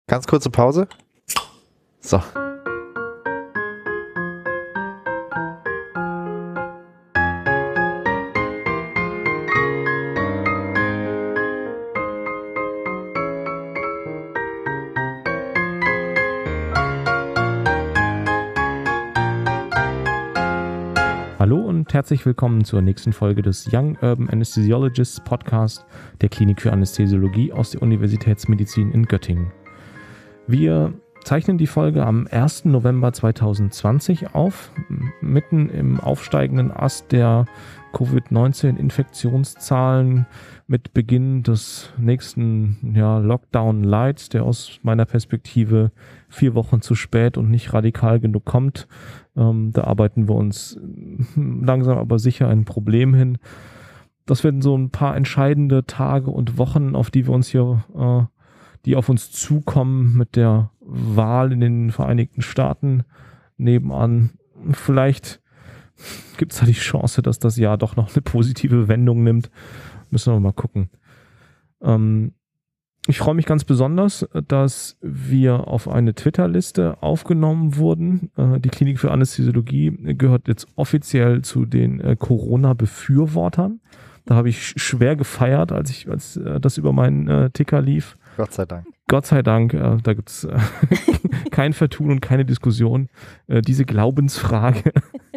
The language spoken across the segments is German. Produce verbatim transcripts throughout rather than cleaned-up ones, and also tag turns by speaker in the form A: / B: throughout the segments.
A: Ganz kurze Pause. So.
B: Hallo und herzlich willkommen zur nächsten Folge des Young Urban Anesthesiologists Podcast der Klinik für Anästhesiologie aus der Universitätsmedizin in Göttingen. Wir zeichnen die Folge am ersten November zweitausendzwanzig auf, mitten im aufsteigenden Ast der Covid neunzehn Infektionszahlen mit Beginn des nächsten ja, Lockdown-Lights, der aus meiner Perspektive vier Wochen zu spät und nicht radikal genug kommt. Ähm, da arbeiten wir uns langsam aber sicher ein Problem hin. Das werden so ein paar entscheidende Tage und Wochen, auf die wir uns hier, äh, die auf uns zukommen mit der Wahl in den Vereinigten Staaten nebenan. Vielleicht gibt es da die Chance, dass das Jahr doch noch eine positive Wendung nimmt. Müssen wir mal gucken. Ähm, ich freue mich ganz besonders, dass wir auf eine Twitter-Liste aufgenommen wurden. Äh, die Klinik für Anästhesiologie gehört jetzt offiziell zu den äh, Corona-Befürwortern. Da habe ich schwer gefeiert, als ich als äh, das über meinen äh, Ticker lief.
A: Gott sei Dank.
B: Gott sei Dank, äh, da gibt es äh, kein Vertun und keine Diskussion. Äh, diese Glaubensfrage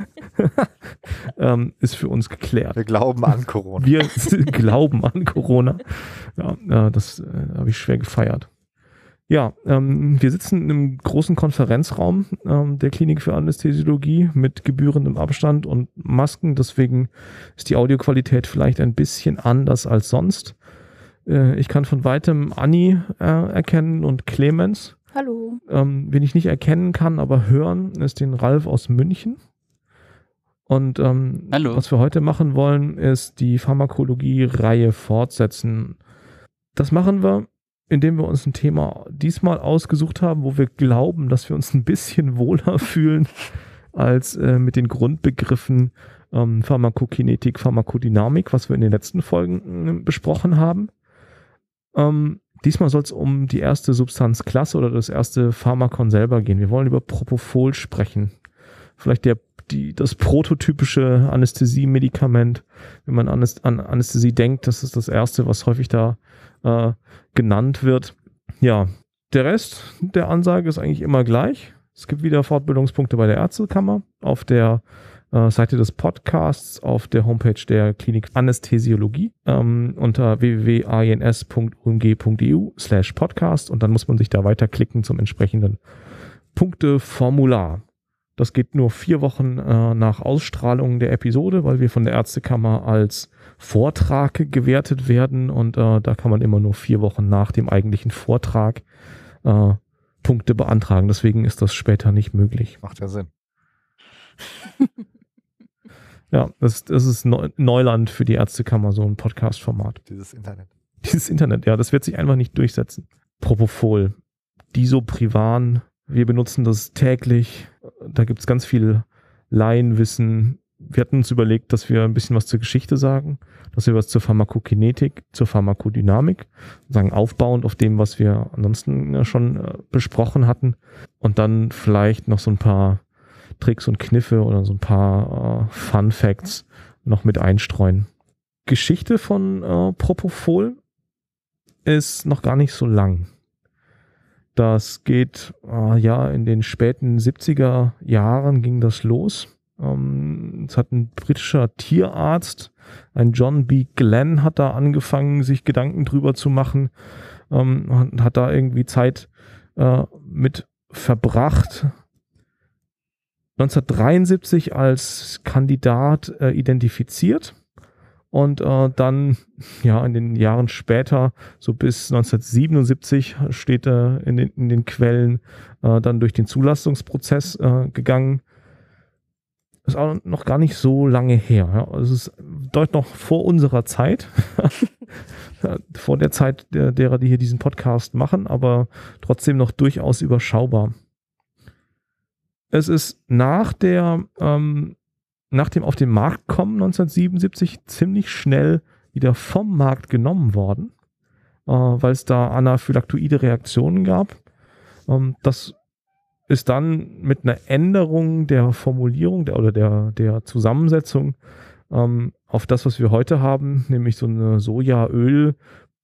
B: ähm, ist für uns geklärt.
A: Wir glauben an Corona.
B: Wir glauben an Corona. Ja, äh, das äh, habe ich schwer gefeiert. Ja, ähm, wir sitzen in einem großen Konferenzraum ähm, der Klinik für Anästhesiologie mit gebührendem Abstand und Masken. Deswegen ist die Audioqualität vielleicht ein bisschen anders als sonst. Äh, ich kann von weitem Anni äh, erkennen und Clemens.
C: Hallo.
B: Ähm, wen ich nicht erkennen kann, aber hören, ist den Ralf aus München. Und ähm,
D: Hallo.
B: Was wir heute machen wollen, ist die Pharmakologie-Reihe fortsetzen. Das machen wir, indem wir uns ein Thema diesmal ausgesucht haben, wo wir glauben, dass wir uns ein bisschen wohler fühlen als äh, mit den Grundbegriffen ähm, Pharmakokinetik, Pharmakodynamik, was wir in den letzten Folgen äh, besprochen haben. Ähm, diesmal soll es um die erste Substanzklasse oder das erste Pharmakon selber gehen. Wir wollen über Propofol sprechen. Vielleicht der Die, das prototypische Anästhesie-Medikament, wenn man an Anästhesie denkt, das ist das erste, was häufig da äh, genannt wird. Ja, der Rest der Ansage ist eigentlich immer gleich. Es gibt wieder Fortbildungspunkte bei der Ärztekammer, auf der äh, Seite des Podcasts, auf der Homepage der Klinik Anästhesiologie ähm, unter w w w punkt a i n s punkt u m g punkt e u slash podcast und dann muss man sich da weiterklicken zum entsprechenden Punkteformular. Das geht nur vier Wochen äh, nach Ausstrahlung der Episode, weil wir von der Ärztekammer als Vortrag gewertet werden und äh, da kann man immer nur vier Wochen nach dem eigentlichen Vortrag äh, Punkte beantragen. Deswegen ist das später nicht möglich.
A: Macht ja Sinn.
B: Ja, das, das ist Neuland für die Ärztekammer, so ein Podcast-Format.
A: Dieses Internet.
B: Dieses Internet, ja, das wird sich einfach nicht durchsetzen. Propofol, Disoprivan, wir benutzen das täglich. Da gibt es ganz viel Laienwissen. Wir hatten uns überlegt, dass wir ein bisschen was zur Geschichte sagen, dass wir was zur Pharmakokinetik, zur Pharmakodynamik sagen, aufbauend auf dem, was wir ansonsten ja schon äh, besprochen hatten. Und dann vielleicht noch so ein paar Tricks und Kniffe oder so ein paar äh, Fun Facts noch mit einstreuen. Geschichte von äh, Propofol ist noch gar nicht so lang. Das geht, äh, ja, in den späten siebziger Jahren ging das los. Ähm, es hat ein britischer Tierarzt, ein John B. Glenn, hat da angefangen, sich Gedanken drüber zu machen, ähm, und hat da irgendwie Zeit äh, mit verbracht. neunzehnhundertdreiundsiebzig als Kandidat äh, identifiziert. Und äh, dann, ja, in den Jahren später, so bis neunzehnhundertsiebenundsiebzig, steht er äh, in, den, in den Quellen, äh, dann durch den Zulassungsprozess äh, gegangen. Ist auch noch gar nicht so lange her. Ja. Also es ist deutlich noch vor unserer Zeit, vor der Zeit der, derer, die hier diesen Podcast machen, aber trotzdem noch durchaus überschaubar. Es ist nach der ähm, nach dem auf den Markt kommen neunzehnhundertsiebenundsiebzig ziemlich schnell wieder vom Markt genommen worden, äh, weil es da anaphylaktoide Reaktionen gab. Ähm, das ist dann mit einer Änderung der Formulierung der, oder der, der Zusammensetzung ähm, auf das, was wir heute haben, nämlich so eine Sojaöl,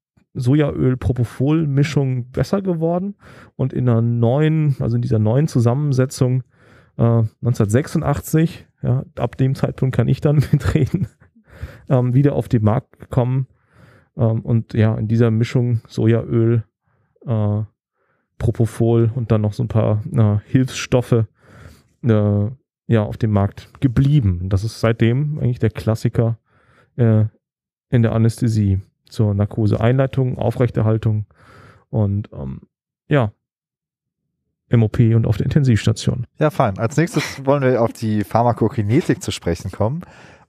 B: Sojaöl-Propofol-Mischung besser geworden und in einer neuen, also in dieser neuen Zusammensetzung äh, neunzehnhundertsechsundachtzig, ja, ab dem Zeitpunkt kann ich dann mitreden, ähm, wieder auf den Markt gekommen ähm, und ja, in dieser Mischung Sojaöl, äh, Propofol und dann noch so ein paar äh, Hilfsstoffe äh, ja, auf dem Markt geblieben. Das ist seitdem eigentlich der Klassiker äh, in der Anästhesie zur Narkoseeinleitung, Aufrechterhaltung und ähm, ja, im O P und auf der Intensivstation.
A: Ja, fein. Als nächstes wollen wir auf die Pharmakokinetik zu sprechen kommen.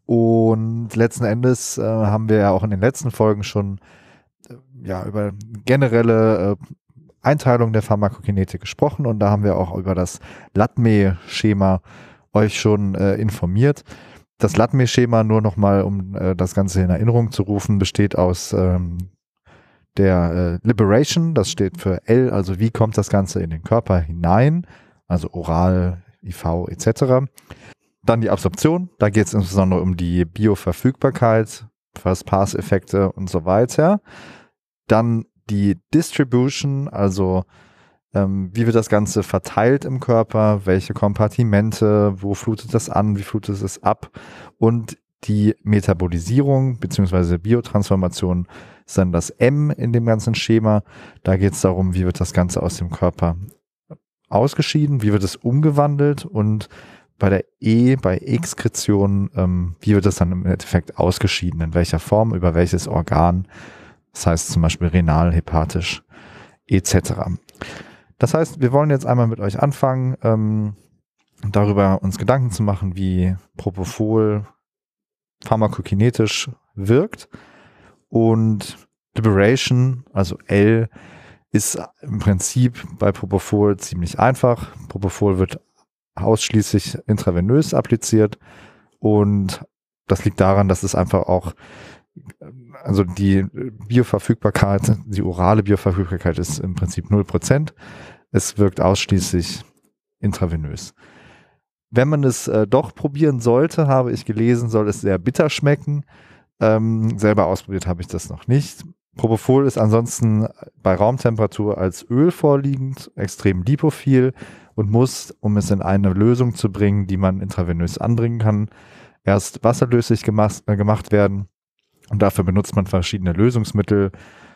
A: Und letzten Endes äh, haben wir ja auch in den letzten Folgen schon äh, ja, über generelle äh, Einteilung der Pharmakokinetik gesprochen und da haben wir auch über das L A T M E-Schema euch schon äh, informiert. Das L A T M E-Schema, nur nochmal, um äh, das Ganze in Erinnerung zu rufen, besteht aus ähm, der äh, Liberation, das steht für L, also wie kommt das Ganze in den Körper hinein, also oral, I V et cetera. Dann die Absorption, da geht es insbesondere um die Bioverfügbarkeit, First-Pass-Effekte und so weiter. Dann die Distribution, also ähm, wie wird das Ganze verteilt im Körper, welche Kompartimente, wo flutet das an, wie flutet es ab und die Metabolisierung bzw. Biotransformation ist dann das M in dem ganzen Schema. Da geht es darum, wie wird das Ganze aus dem Körper ausgeschieden, wie wird es umgewandelt und bei der E, bei Exkretion, ähm, wie wird das dann im Endeffekt ausgeschieden, in welcher Form, über welches Organ. Das heißt zum Beispiel renal, hepatisch et cetera. Das heißt, wir wollen jetzt einmal mit euch anfangen, ähm, darüber uns Gedanken zu machen, wie Propofol pharmakokinetisch wirkt. Und Liberation, also L, ist im Prinzip bei Propofol ziemlich einfach. Propofol wird ausschließlich intravenös appliziert und das liegt daran, dass es einfach auch also die Bioverfügbarkeit, die orale Bioverfügbarkeit ist im Prinzip null Prozent. Es wirkt ausschließlich intravenös. Wenn man es äh, doch probieren sollte, habe ich gelesen, soll es sehr bitter schmecken. Ähm, selber ausprobiert habe ich das noch nicht. Propofol ist ansonsten bei Raumtemperatur als Öl vorliegend, extrem lipophil und muss, um es in eine Lösung zu bringen, die man intravenös anbringen kann, erst wasserlöslich gemacht, äh, gemacht werden. Und dafür benutzt man verschiedene Lösungsmittel,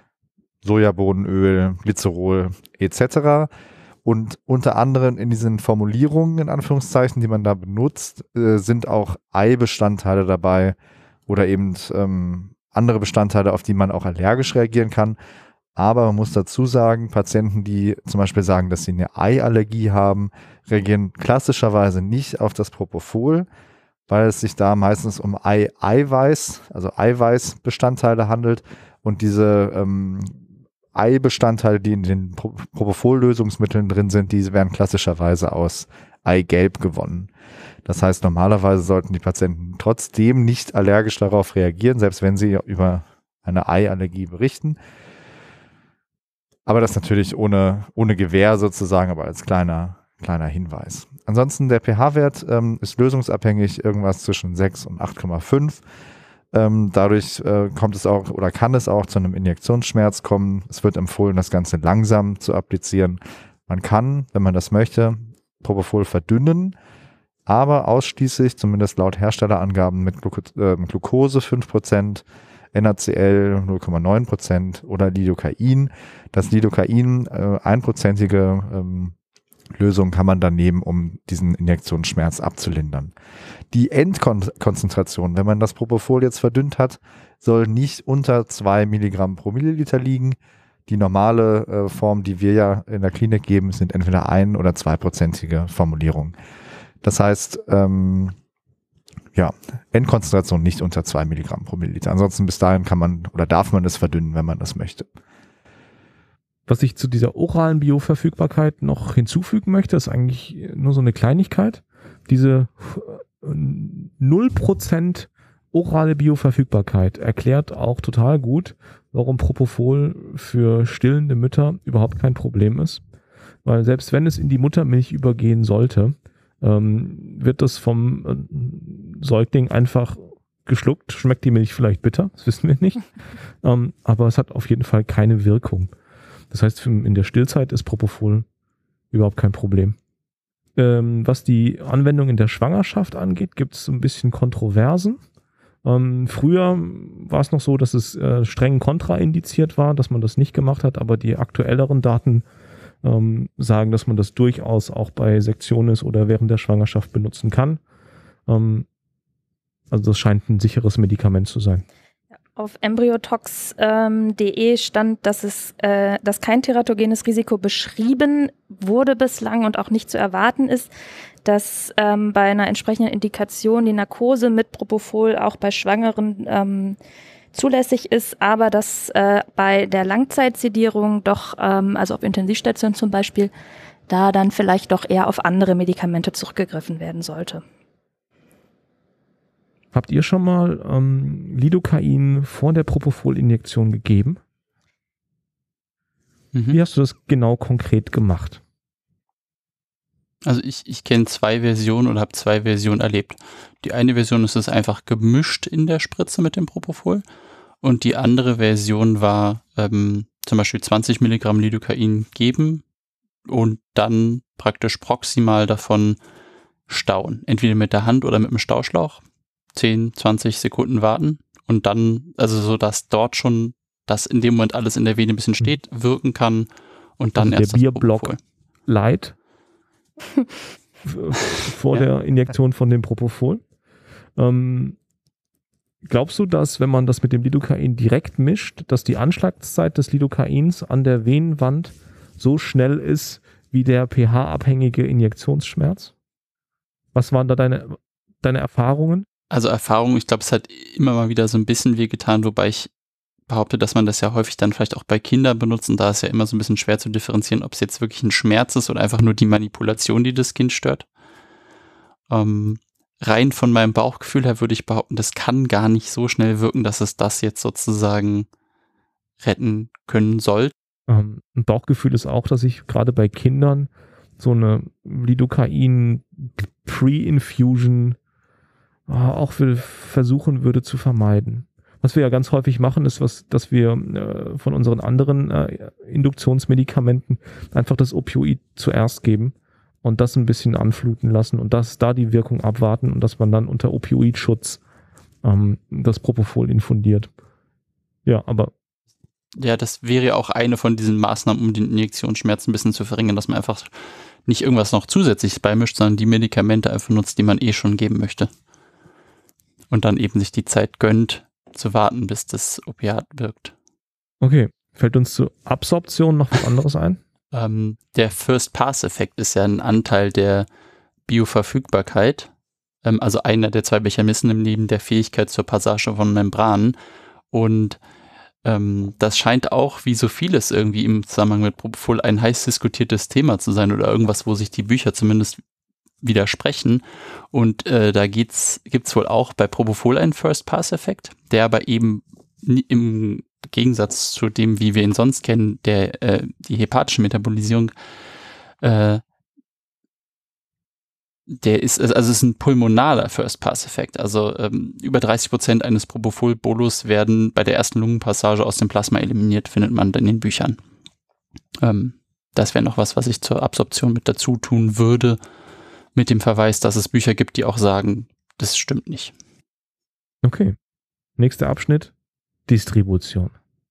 A: Sojabohnenöl, Glycerol et cetera. Und unter anderem in diesen Formulierungen, in Anführungszeichen, die man da benutzt, äh, sind auch Eibestandteile dabei oder eben ähm, andere Bestandteile, auf die man auch allergisch reagieren kann. Aber man muss dazu sagen, Patienten, die zum Beispiel sagen, dass sie eine Eiallergie haben, reagieren klassischerweise nicht auf das Propofol, weil es sich da meistens um Ei-Eiweiß, also Eiweißbestandteile handelt und diese ähm, Eibestandteile, die in den Pro- Propofol-Lösungsmitteln drin sind, die werden klassischerweise aus Eigelb gewonnen. Das heißt, normalerweise sollten die Patienten trotzdem nicht allergisch darauf reagieren, selbst wenn sie über eine Eiallergie berichten. Aber das natürlich ohne, ohne Gewähr sozusagen, aber als kleiner, kleiner Hinweis. Ansonsten der pH-Wert ähm, ist lösungsabhängig, irgendwas zwischen sechs und acht Komma fünf. Ähm, dadurch äh, kommt es auch oder kann es auch zu einem Injektionsschmerz kommen. Es wird empfohlen, das Ganze langsam zu applizieren. Man kann, wenn man das möchte, Propofol verdünnen, aber ausschließlich, zumindest laut Herstellerangaben, mit Gluco- äh, Glucose fünf Prozent, N A C L null Komma neun Prozent oder Lidocain. Das Lidocain, äh, einprozentige ähm, Lösung kann man dann nehmen, um diesen Injektionsschmerz abzulindern. Die Endkonzentration, wenn man das Propofol jetzt verdünnt hat, soll nicht unter zwei Milligramm pro Milliliter liegen. Die normale äh, Form, die wir ja in der Klinik geben, sind entweder ein- oder zweiprozentige Formulierungen. Das heißt, ähm, ja, Endkonzentration nicht unter zwei Milligramm pro Milliliter. Ansonsten bis dahin kann man oder darf man es verdünnen, wenn man das möchte.
B: Was ich zu dieser oralen Bioverfügbarkeit noch hinzufügen möchte, ist eigentlich nur so eine Kleinigkeit. Diese null Prozent orale Bioverfügbarkeit erklärt auch total gut, warum Propofol für stillende Mütter überhaupt kein Problem ist. Weil selbst wenn es in die Muttermilch übergehen sollte, ähm, wird das vom äh, Säugling einfach geschluckt. Schmeckt die Milch vielleicht bitter, das wissen wir nicht. ähm, aber es hat auf jeden Fall keine Wirkung. Das heißt, in der Stillzeit ist Propofol überhaupt kein Problem. Ähm, was die Anwendung in der Schwangerschaft angeht, gibt es so ein bisschen Kontroversen. Ähm, früher war es noch so, dass es äh, streng kontraindiziert war, dass man das nicht gemacht hat, aber die aktuelleren Daten ähm, sagen, dass man das durchaus auch bei Sektionis oder während der Schwangerschaft benutzen kann. Ähm, also das scheint ein sicheres Medikament zu sein.
C: Auf embryotox punkt de ähm, stand, dass es, äh, dass kein teratogenes Risiko beschrieben wurde bislang und auch nicht zu erwarten ist, dass ähm, bei einer entsprechenden Indikation die Narkose mit Propofol auch bei Schwangeren ähm, zulässig ist, aber dass äh, bei der Langzeitsedierung doch, ähm, also auf Intensivstationen zum Beispiel, da dann vielleicht doch eher auf andere Medikamente zurückgegriffen werden sollte.
B: Habt ihr schon mal ähm, Lidocain vor der Propofol-Injektion gegeben? Mhm. Wie hast du das genau konkret gemacht?
D: Also ich, ich kenne zwei Versionen oder habe zwei Versionen erlebt. Die eine Version ist es einfach gemischt in der Spritze mit dem Propofol und die andere Version war ähm, zum Beispiel zwanzig Milligramm Lidocain geben und dann praktisch proximal davon stauen. Entweder mit der Hand oder mit dem Stauschlauch. zehn, zwanzig Sekunden warten und dann, also so, dass dort schon das in dem Moment alles in der Vene ein bisschen steht, wirken kann und dann
B: also
D: erst
B: der Bierblock Light vor ja. der Injektion von dem Propofol. Ähm, glaubst du, dass, wenn man das mit dem Lidocain direkt mischt, dass die Anschlagszeit des Lidocains an der Venenwand so schnell ist wie der pH-abhängige Injektionsschmerz? Was waren da deine, deine Erfahrungen?
D: Also Erfahrung, ich glaube, es hat immer mal wieder so ein bisschen wehgetan, wobei ich behaupte, dass man das ja häufig dann vielleicht auch bei Kindern benutzt und da ist ja immer so ein bisschen schwer zu differenzieren, ob es jetzt wirklich ein Schmerz ist oder einfach nur die Manipulation, die das Kind stört. Ähm, rein von meinem Bauchgefühl her würde ich behaupten, das kann gar nicht so schnell wirken, dass es das jetzt sozusagen retten können soll.
B: Ähm, ein Bauchgefühl ist auch, dass ich gerade bei Kindern so eine Lidocain Pre-Infusion auch versuchen würde zu vermeiden. Was wir ja ganz häufig machen, ist, was, dass wir äh, von unseren anderen äh, Induktionsmedikamenten einfach das Opioid zuerst geben und das ein bisschen anfluten lassen und das da die Wirkung abwarten und dass man dann unter Opioidschutz ähm, das Propofol infundiert. Ja, aber
D: ja, das wäre ja auch eine von diesen Maßnahmen, um den Injektionsschmerz ein bisschen zu verringern, dass man einfach nicht irgendwas noch zusätzlich beimischt, sondern die Medikamente einfach nutzt, die man eh schon geben möchte. Und dann eben sich die Zeit gönnt, zu warten, bis das Opiat wirkt.
B: Okay, fällt uns zur Absorption noch was anderes ein?
D: ähm, der First-Pass-Effekt ist ja ein Anteil der Bioverfügbarkeit, ähm, also einer der zwei Mechanismen neben der Fähigkeit zur Passage von Membranen. Und ähm, das scheint auch, wie so vieles irgendwie im Zusammenhang mit Propofol, ein heiß diskutiertes Thema zu sein oder irgendwas, wo sich die Bücher zumindest widersprechen. Und äh, da gibt's gibt's wohl auch bei Propofol einen First-Pass-Effekt, der aber eben im Gegensatz zu dem, wie wir ihn sonst kennen, der äh, die hepatische Metabolisierung, äh, der ist, also es ist ein pulmonaler First-Pass-Effekt. Also ähm, über dreißig Prozent eines Propofol-Bolus werden bei der ersten Lungenpassage aus dem Plasma eliminiert, findet man in den Büchern. Ähm, das wäre noch was, was ich zur Absorption mit dazu tun würde, mit dem Verweis, dass es Bücher gibt, die auch sagen, das stimmt nicht.
B: Okay. Nächster Abschnitt, Distribution.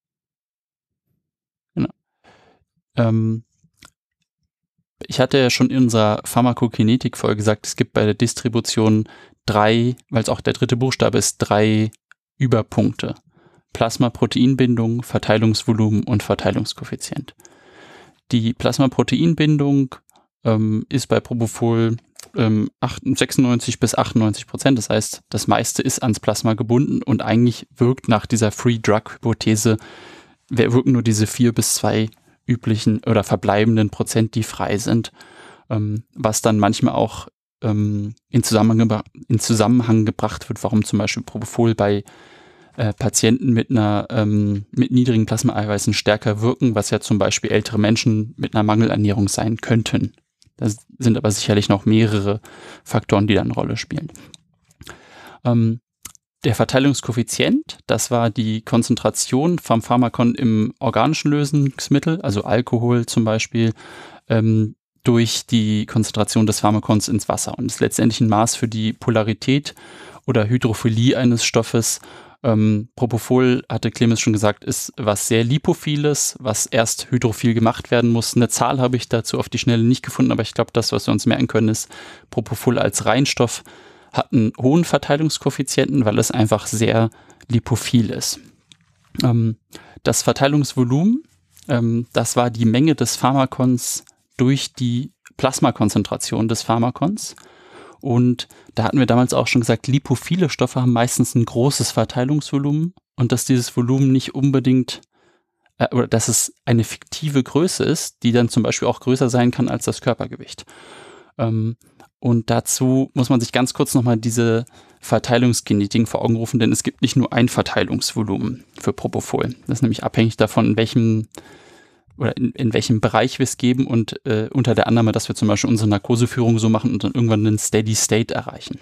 D: Genau. Ähm, ich hatte ja schon in unserer Pharmakokinetik-Folge gesagt, es gibt bei der Distribution drei, weil es auch der dritte Buchstabe ist, drei Überpunkte. Plasmaproteinbindung, Verteilungsvolumen und Verteilungskoeffizient. Die Plasmaproteinbindung ähm, ist bei Propofol ähm, sechsundneunzig bis achtundneunzig Prozent. Das heißt, das meiste ist ans Plasma gebunden und eigentlich wirkt nach dieser Free-Drug-Hypothese, wirken nur diese vier bis zwei üblichen oder verbleibenden Prozent, die frei sind, ähm, was dann manchmal auch ähm, in, Zusammenhang in Zusammenhang gebracht wird, warum zum Beispiel Propofol bei äh, Patienten mit einer ähm, mit niedrigen Plasmaeiweißen stärker wirken, was ja zum Beispiel ältere Menschen mit einer Mangelernährung sein könnten. Das sind aber sicherlich noch mehrere Faktoren, die da eine Rolle spielen. Ähm, der Verteilungskoeffizient, das war die Konzentration vom Pharmakon im organischen Lösungsmittel, also Alkohol zum Beispiel, ähm, durch die Konzentration des Pharmakons ins Wasser und ist letztendlich ein Maß für die Polarität oder Hydrophilie eines Stoffes. Ähm, Propofol, hatte Clemens schon gesagt, ist was sehr Lipophiles, was erst hydrophil gemacht werden muss. Eine Zahl habe ich dazu auf die Schnelle nicht gefunden, aber ich glaube, das, was wir uns merken können, ist, Propofol als Reinstoff hat einen hohen Verteilungskoeffizienten, weil es einfach sehr lipophil ist. Ähm, das Verteilungsvolumen, ähm, das war die Menge des Pharmakons durch die Plasmakonzentration des Pharmakons. Und da hatten wir damals auch schon gesagt, lipophile Stoffe haben meistens ein großes Verteilungsvolumen und dass dieses Volumen nicht unbedingt, äh, oder dass es eine fiktive Größe ist, die dann zum Beispiel auch größer sein kann als das Körpergewicht. Ähm, und dazu muss man sich ganz kurz nochmal diese Verteilungskinetiken vor Augen rufen, denn es gibt nicht nur ein Verteilungsvolumen für Propofol. Das ist nämlich abhängig davon, in welchem oder in, in welchem Bereich wir es geben und äh, unter der Annahme, dass wir zum Beispiel unsere Narkoseführung so machen und dann irgendwann einen Steady State erreichen.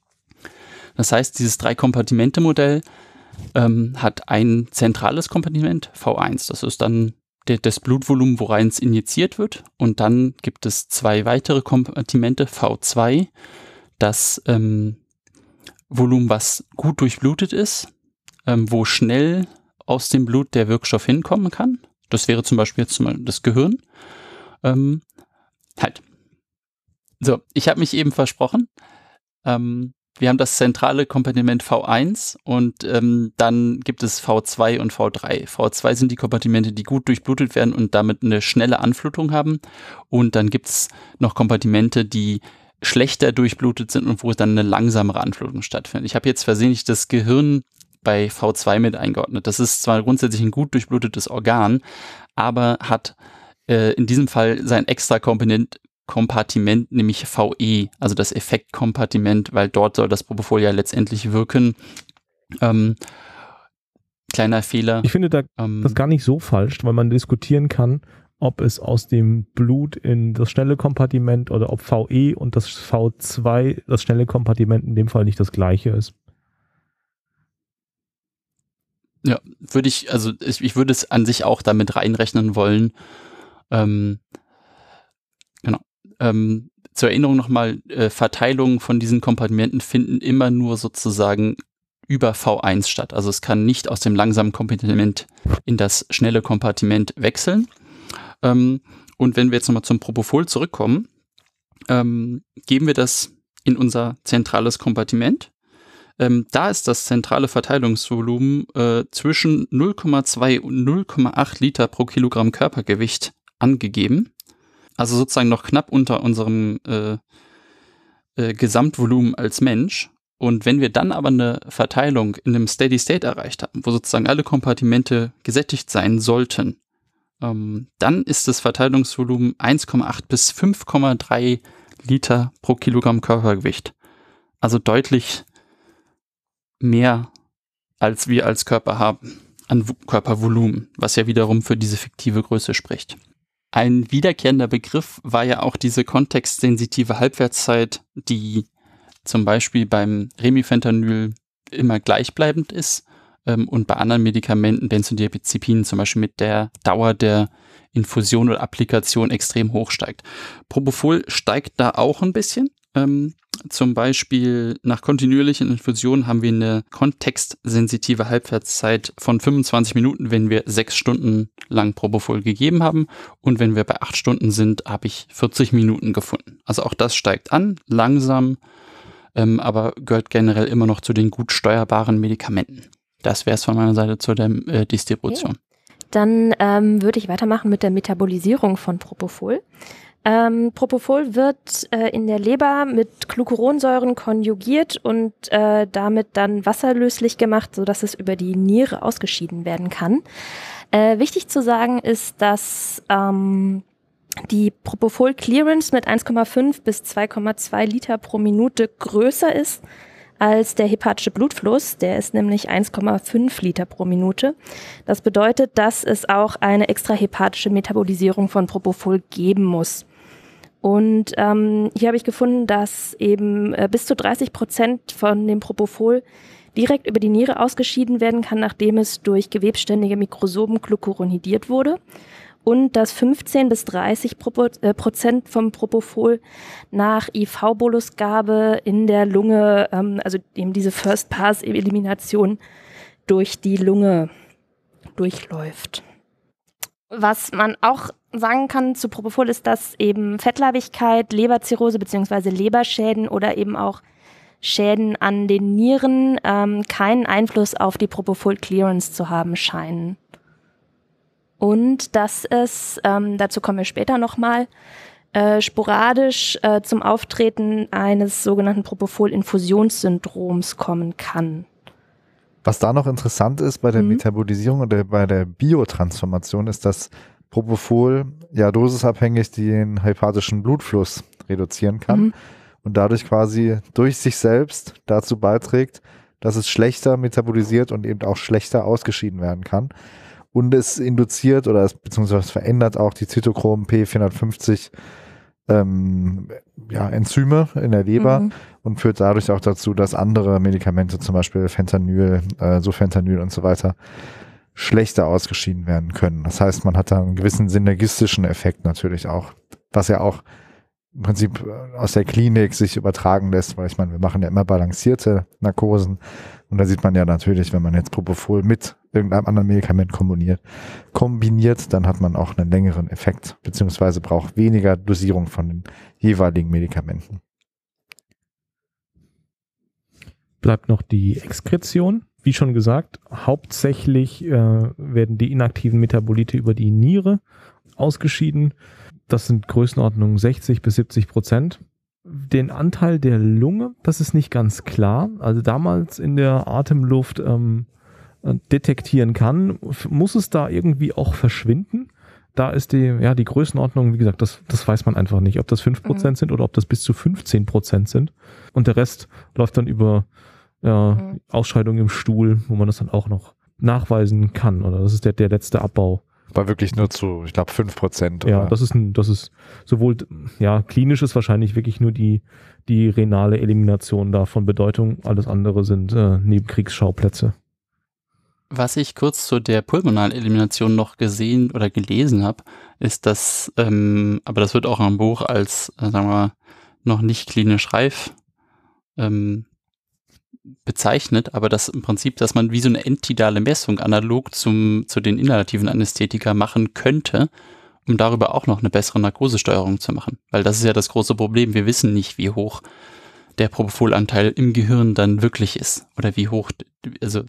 D: Das heißt, dieses Drei-Kompartimente-Modell ähm, hat ein zentrales Kompartiment, V eins. Das ist dann der, das Blutvolumen, worein es injiziert wird. Und dann gibt es zwei weitere Kompartimente, V zwei, das ähm, Volumen, was gut durchblutet ist, ähm, wo schnell aus dem Blut der Wirkstoff hinkommen kann. Das wäre zum Beispiel jetzt mal das Gehirn. Ähm, halt. So, ich habe mich eben versprochen. Ähm, wir haben das zentrale Kompartiment V eins und ähm, dann gibt es V zwei und V drei. V zwei sind die Kompartimente, die gut durchblutet werden und damit eine schnelle Anflutung haben. Und dann gibt es noch Kompartimente, die schlechter durchblutet sind und wo dann eine langsamere Anflutung stattfindet. Ich habe jetzt versehentlich das Gehirn bei V zwei mit eingeordnet. Das ist zwar grundsätzlich ein gut durchblutetes Organ, aber hat äh, in diesem Fall sein extra Komponent, Kompartiment, nämlich V E, also das Effektkompartiment, weil dort soll das Propofol ja letztendlich wirken. Ähm, kleiner Fehler.
B: Ich finde da
D: ähm,
B: das gar nicht so falsch, weil man diskutieren kann, ob es aus dem Blut in das schnelle Kompartiment oder ob V E und das V zwei, das schnelle Kompartiment, in dem Fall nicht das gleiche ist.
D: Ja, würde ich, also ich, ich würde es an sich auch damit reinrechnen wollen. Ähm, genau. Ähm, zur Erinnerung nochmal, äh, Verteilungen von diesen Kompartimenten finden immer nur sozusagen über V eins statt. Also es kann nicht aus dem langsamen Kompartiment in das schnelle Kompartiment wechseln. Ähm, und wenn wir jetzt nochmal zum Propofol zurückkommen, ähm, geben wir das in unser zentrales Kompartiment. Ähm, da ist das zentrale Verteilungsvolumen äh, zwischen null Komma zwei und null Komma acht Liter pro Kilogramm Körpergewicht angegeben. Also sozusagen noch knapp unter unserem äh, äh, Gesamtvolumen als Mensch. Und wenn wir dann aber eine Verteilung in einem Steady State erreicht haben, wo sozusagen alle Kompartimente gesättigt sein sollten, ähm, dann ist das Verteilungsvolumen eins Komma acht bis fünf Komma drei Liter pro Kilogramm Körpergewicht. Also deutlich mehr, als wir als Körper haben, an w- Körpervolumen, was ja wiederum für diese fiktive Größe spricht. Ein wiederkehrender Begriff war ja auch diese kontextsensitive Halbwertszeit, die zum Beispiel beim Remifentanil immer gleichbleibend ist ähm, und bei anderen Medikamenten, Benzodiazepinen zum Beispiel mit der Dauer der Infusion oder Applikation extrem hoch steigt. Propofol steigt da auch ein bisschen. Ähm, zum Beispiel nach kontinuierlichen Infusionen haben wir eine kontextsensitive Halbwertszeit von fünfundzwanzig Minuten, wenn wir sechs Stunden lang Propofol gegeben haben. Und wenn wir bei acht Stunden sind, habe ich vierzig Minuten gefunden. Also auch das steigt an, langsam, ähm, aber gehört generell immer noch zu den gut steuerbaren Medikamenten. Das wäre es von meiner Seite zu der äh, Distribution.
C: Okay. Dann ähm, würde ich weitermachen mit der Metabolisierung von Propofol. Ähm, Propofol wird äh, in der Leber mit Glucuronsäuren konjugiert und äh, damit dann wasserlöslich gemacht, sodass es über die Niere ausgeschieden werden kann. Äh, wichtig zu sagen ist, dass ähm, die Propofol-Clearance mit eins Komma fünf bis zwei Komma zwei Liter pro Minute größer ist als der hepatische Blutfluss. Der ist nämlich eins Komma fünf Liter pro Minute. Das bedeutet, dass es auch eine extrahepatische Metabolisierung von Propofol geben muss. Und ähm, hier habe ich gefunden, dass eben äh, bis zu dreißig Prozent von dem Propofol direkt über die Niere ausgeschieden werden kann, nachdem es durch gewebständige Mikrosomen glucuronidiert wurde. Und dass fünfzehn bis dreißig Prozent vom Propofol nach I V-Bolusgabe in der Lunge, ähm, also eben diese First-Pass-Elimination durch die Lunge durchläuft. Was man auch sagen kann zu Propofol ist, dass eben Fettleibigkeit, Leberzirrhose bzw. Leberschäden oder eben auch Schäden an den Nieren ähm, keinen Einfluss auf die Propofol-Clearance zu haben scheinen. Und dass es, ähm, dazu kommen wir später nochmal, äh, sporadisch äh, zum Auftreten eines sogenannten Propofol-Infusionssyndroms kommen kann.
A: Was da noch interessant ist bei der mhm. Metabolisierung oder bei der Biotransformation ist, dass Propofol ja dosisabhängig den hepatischen Blutfluss reduzieren kann mhm. und dadurch quasi durch sich selbst dazu beiträgt, dass es schlechter metabolisiert und eben auch schlechter ausgeschieden werden kann. Und es induziert oder es beziehungsweise verändert auch die Zytochrom P vierhundertfünfzig ähm, ja, Enzyme in der Leber mhm. und führt dadurch auch dazu, dass andere Medikamente, zum Beispiel Fentanyl, äh, Sofentanyl und so weiter, schlechter ausgeschieden werden können. Das heißt, man hat da einen gewissen synergistischen Effekt natürlich auch, was ja auch im Prinzip aus der Klinik sich übertragen lässt, weil ich meine, wir machen ja immer balancierte Narkosen und da sieht man ja natürlich, wenn man jetzt Propofol mit irgendeinem anderen Medikament kombiniert, kombiniert, dann hat man auch einen längeren Effekt, beziehungsweise braucht weniger Dosierung von den jeweiligen Medikamenten.
B: Bleibt noch die Exkretion. Wie schon gesagt, hauptsächlich äh, werden die inaktiven Metabolite über die Niere ausgeschieden. Das sind Größenordnungen sechzig bis siebzig Prozent. Den Anteil der Lunge, das ist nicht ganz klar. Also damals in der Atemluft ähm, detektieren kann, muss es da irgendwie auch verschwinden. Da ist die, ja, die Größenordnung, wie gesagt, das, das weiß man einfach nicht, ob das fünf Prozent mhm. sind oder ob das bis zu fünfzehn Prozent sind. Und der Rest läuft dann über ja, mhm. Ausscheidung im Stuhl, wo man das dann auch noch nachweisen kann. Oder das ist der, der letzte Abbau.
A: War wirklich nur zu, ich glaube, fünf Prozent.
B: Ja, das ist ein, das ist sowohl, ja, klinisch ist wahrscheinlich wirklich nur die, die renale Elimination da von Bedeutung. Alles andere sind äh, Nebenkriegsschauplätze.
D: Was ich kurz zu der pulmonalen Elimination noch gesehen oder gelesen habe, ist, dass, ähm, aber das wird auch im Buch als, äh, sagen wir mal, noch nicht klinisch reif ähm, bezeichnet, aber das im Prinzip, dass man wie so eine entidale Messung analog zum, zu den inhalativen Anästhetika machen könnte, um darüber auch noch eine bessere Narkosesteuerung zu machen. Weil das ist ja das große Problem. Wir wissen nicht, wie hoch der Propofolanteil im Gehirn dann wirklich ist. Oder wie hoch, also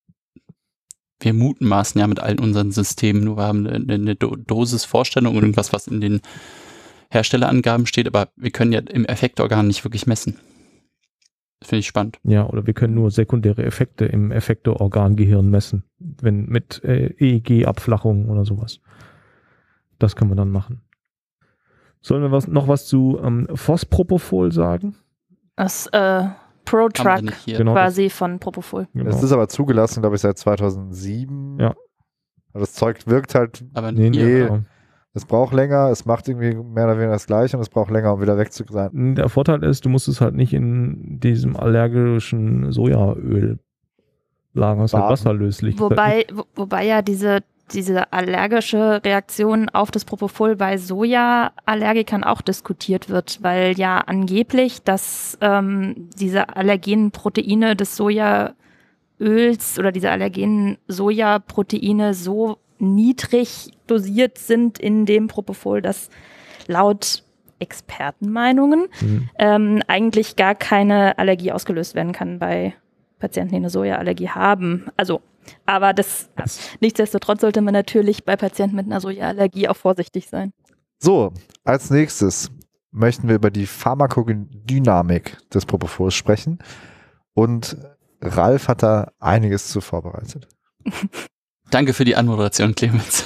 D: wir mutmaßen ja mit allen unseren Systemen, nur wir haben eine, eine Dosisvorstellung und irgendwas, was in den Herstellerangaben steht, aber wir können ja im Effektorgan nicht wirklich messen. Finde ich spannend.
B: Ja, oder wir können nur sekundäre Effekte im Effektororgangehirn messen, wenn mit äh, E E G-Abflachung oder sowas. Das können wir dann machen. Sollen wir was, noch was zu ähm, Phospropofol sagen?
C: Das äh, Pro-Truck
B: genau,
C: quasi das, von Propofol.
A: Genau. Das ist aber zugelassen, glaube ich, seit zweitausendsieben.
B: Ja.
A: Aber das Zeug wirkt halt,
D: aber
A: nee, nee.
B: Genau.
A: Es braucht länger, es macht irgendwie mehr oder weniger das Gleiche und es braucht länger, um wieder weg zu sein.
B: Der Vorteil ist, du musst es halt nicht in diesem allergischen Sojaöl lagern, was halt wasserlöslich.
C: Wobei, wo, wobei ja diese, diese allergische Reaktion auf das Propofol bei Soja-Allergikern auch diskutiert wird, weil ja angeblich, dass ähm, diese allergenen Proteine des Sojaöls oder diese allergenen Sojaproteine so niedrig dosiert sind in dem Propofol, dass laut Expertenmeinungen mhm. ähm, eigentlich gar keine Allergie ausgelöst werden kann bei Patienten, die eine Sojaallergie haben. Also, aber das, das nichtsdestotrotz sollte man natürlich bei Patienten mit einer Sojaallergie auch vorsichtig sein.
A: So, als nächstes möchten wir über die Pharmakodynamik des Propofols sprechen und Ralf hat da einiges zu vorbereitet.
D: Danke für die Anmoderation, Clemens.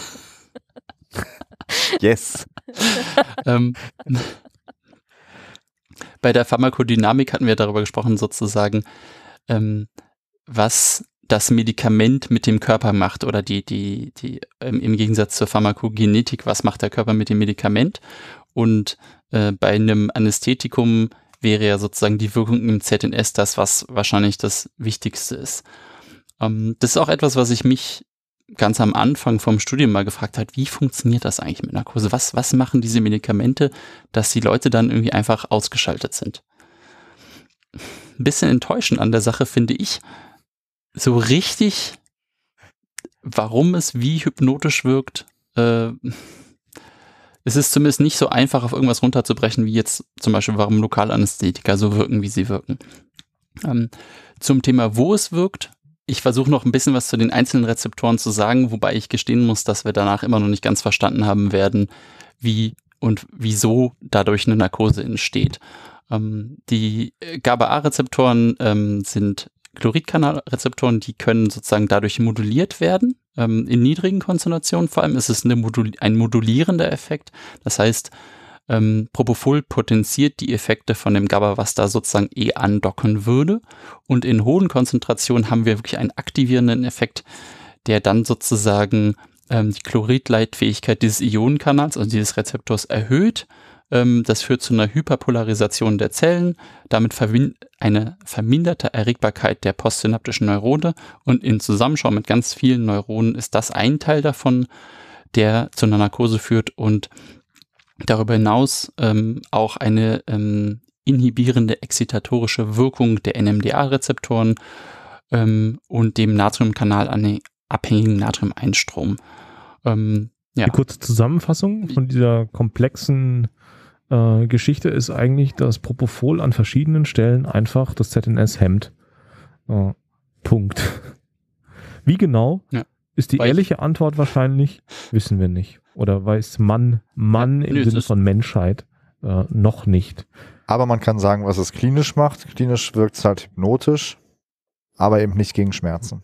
A: Yes.
D: ähm, bei der Pharmakodynamik hatten wir darüber gesprochen, sozusagen, ähm, was das Medikament mit dem Körper macht oder die, die, die ähm, im Gegensatz zur Pharmakogenetik, was macht der Körper mit dem Medikament? Und äh, bei einem Anästhetikum wäre ja sozusagen die Wirkung im Z N S das, was wahrscheinlich das Wichtigste ist. Ähm, das ist auch etwas, was ich mich ganz am Anfang vom Studium mal gefragt habe, wie funktioniert das eigentlich mit Narkose? Was, was machen diese Medikamente, dass die Leute dann irgendwie einfach ausgeschaltet sind? Ein bisschen enttäuschend an der Sache finde ich, so richtig, warum es wie hypnotisch wirkt, äh, es ist zumindest nicht so einfach, auf irgendwas runterzubrechen, wie jetzt zum Beispiel, warum Lokalanästhetika so wirken, wie sie wirken. Ähm, zum Thema, wo es wirkt, ich versuche noch ein bisschen was zu den einzelnen Rezeptoren zu sagen, wobei ich gestehen muss, dass wir danach immer noch nicht ganz verstanden haben werden, wie und wieso dadurch eine Narkose entsteht. Ähm, die GABA-A-Rezeptoren ähm, sind Chloridkanalrezeptoren, die können sozusagen dadurch moduliert werden, ähm, in niedrigen Konzentrationen. Vor allem ist es eine Modul- ein modulierender Effekt. Das heißt, ähm, Propofol potenziert die Effekte von dem GABA, was da sozusagen eh andocken würde. Und in hohen Konzentrationen haben wir wirklich einen aktivierenden Effekt, der dann sozusagen ähm, die Chloridleitfähigkeit dieses Ionenkanals, also dieses Rezeptors, erhöht. Das führt zu einer Hyperpolarisation der Zellen, damit vermin- eine verminderte Erregbarkeit der postsynaptischen Neurone und in Zusammenschau mit ganz vielen Neuronen ist das ein Teil davon, der zu einer Narkose führt und darüber hinaus ähm, auch eine ähm, inhibierende excitatorische Wirkung der N M D A-Rezeptoren ähm, und dem Natriumkanal abhängigen Natriumeinstrom. Ähm, ja.
B: Die kurze Zusammenfassung von dieser komplexen äh, Geschichte ist eigentlich, dass Propofol an verschiedenen Stellen einfach das Z N S hemmt. Äh, Punkt. Wie genau
D: ja.
B: ist die
D: Weil
B: ehrliche Antwort wahrscheinlich, wissen wir nicht. Oder weiß man, Mann
D: ja,
B: im
D: nö,
B: Sinne von Menschheit äh, noch nicht.
A: Aber man kann sagen, was es klinisch macht. Klinisch wirkt es halt hypnotisch, aber eben nicht gegen Schmerzen.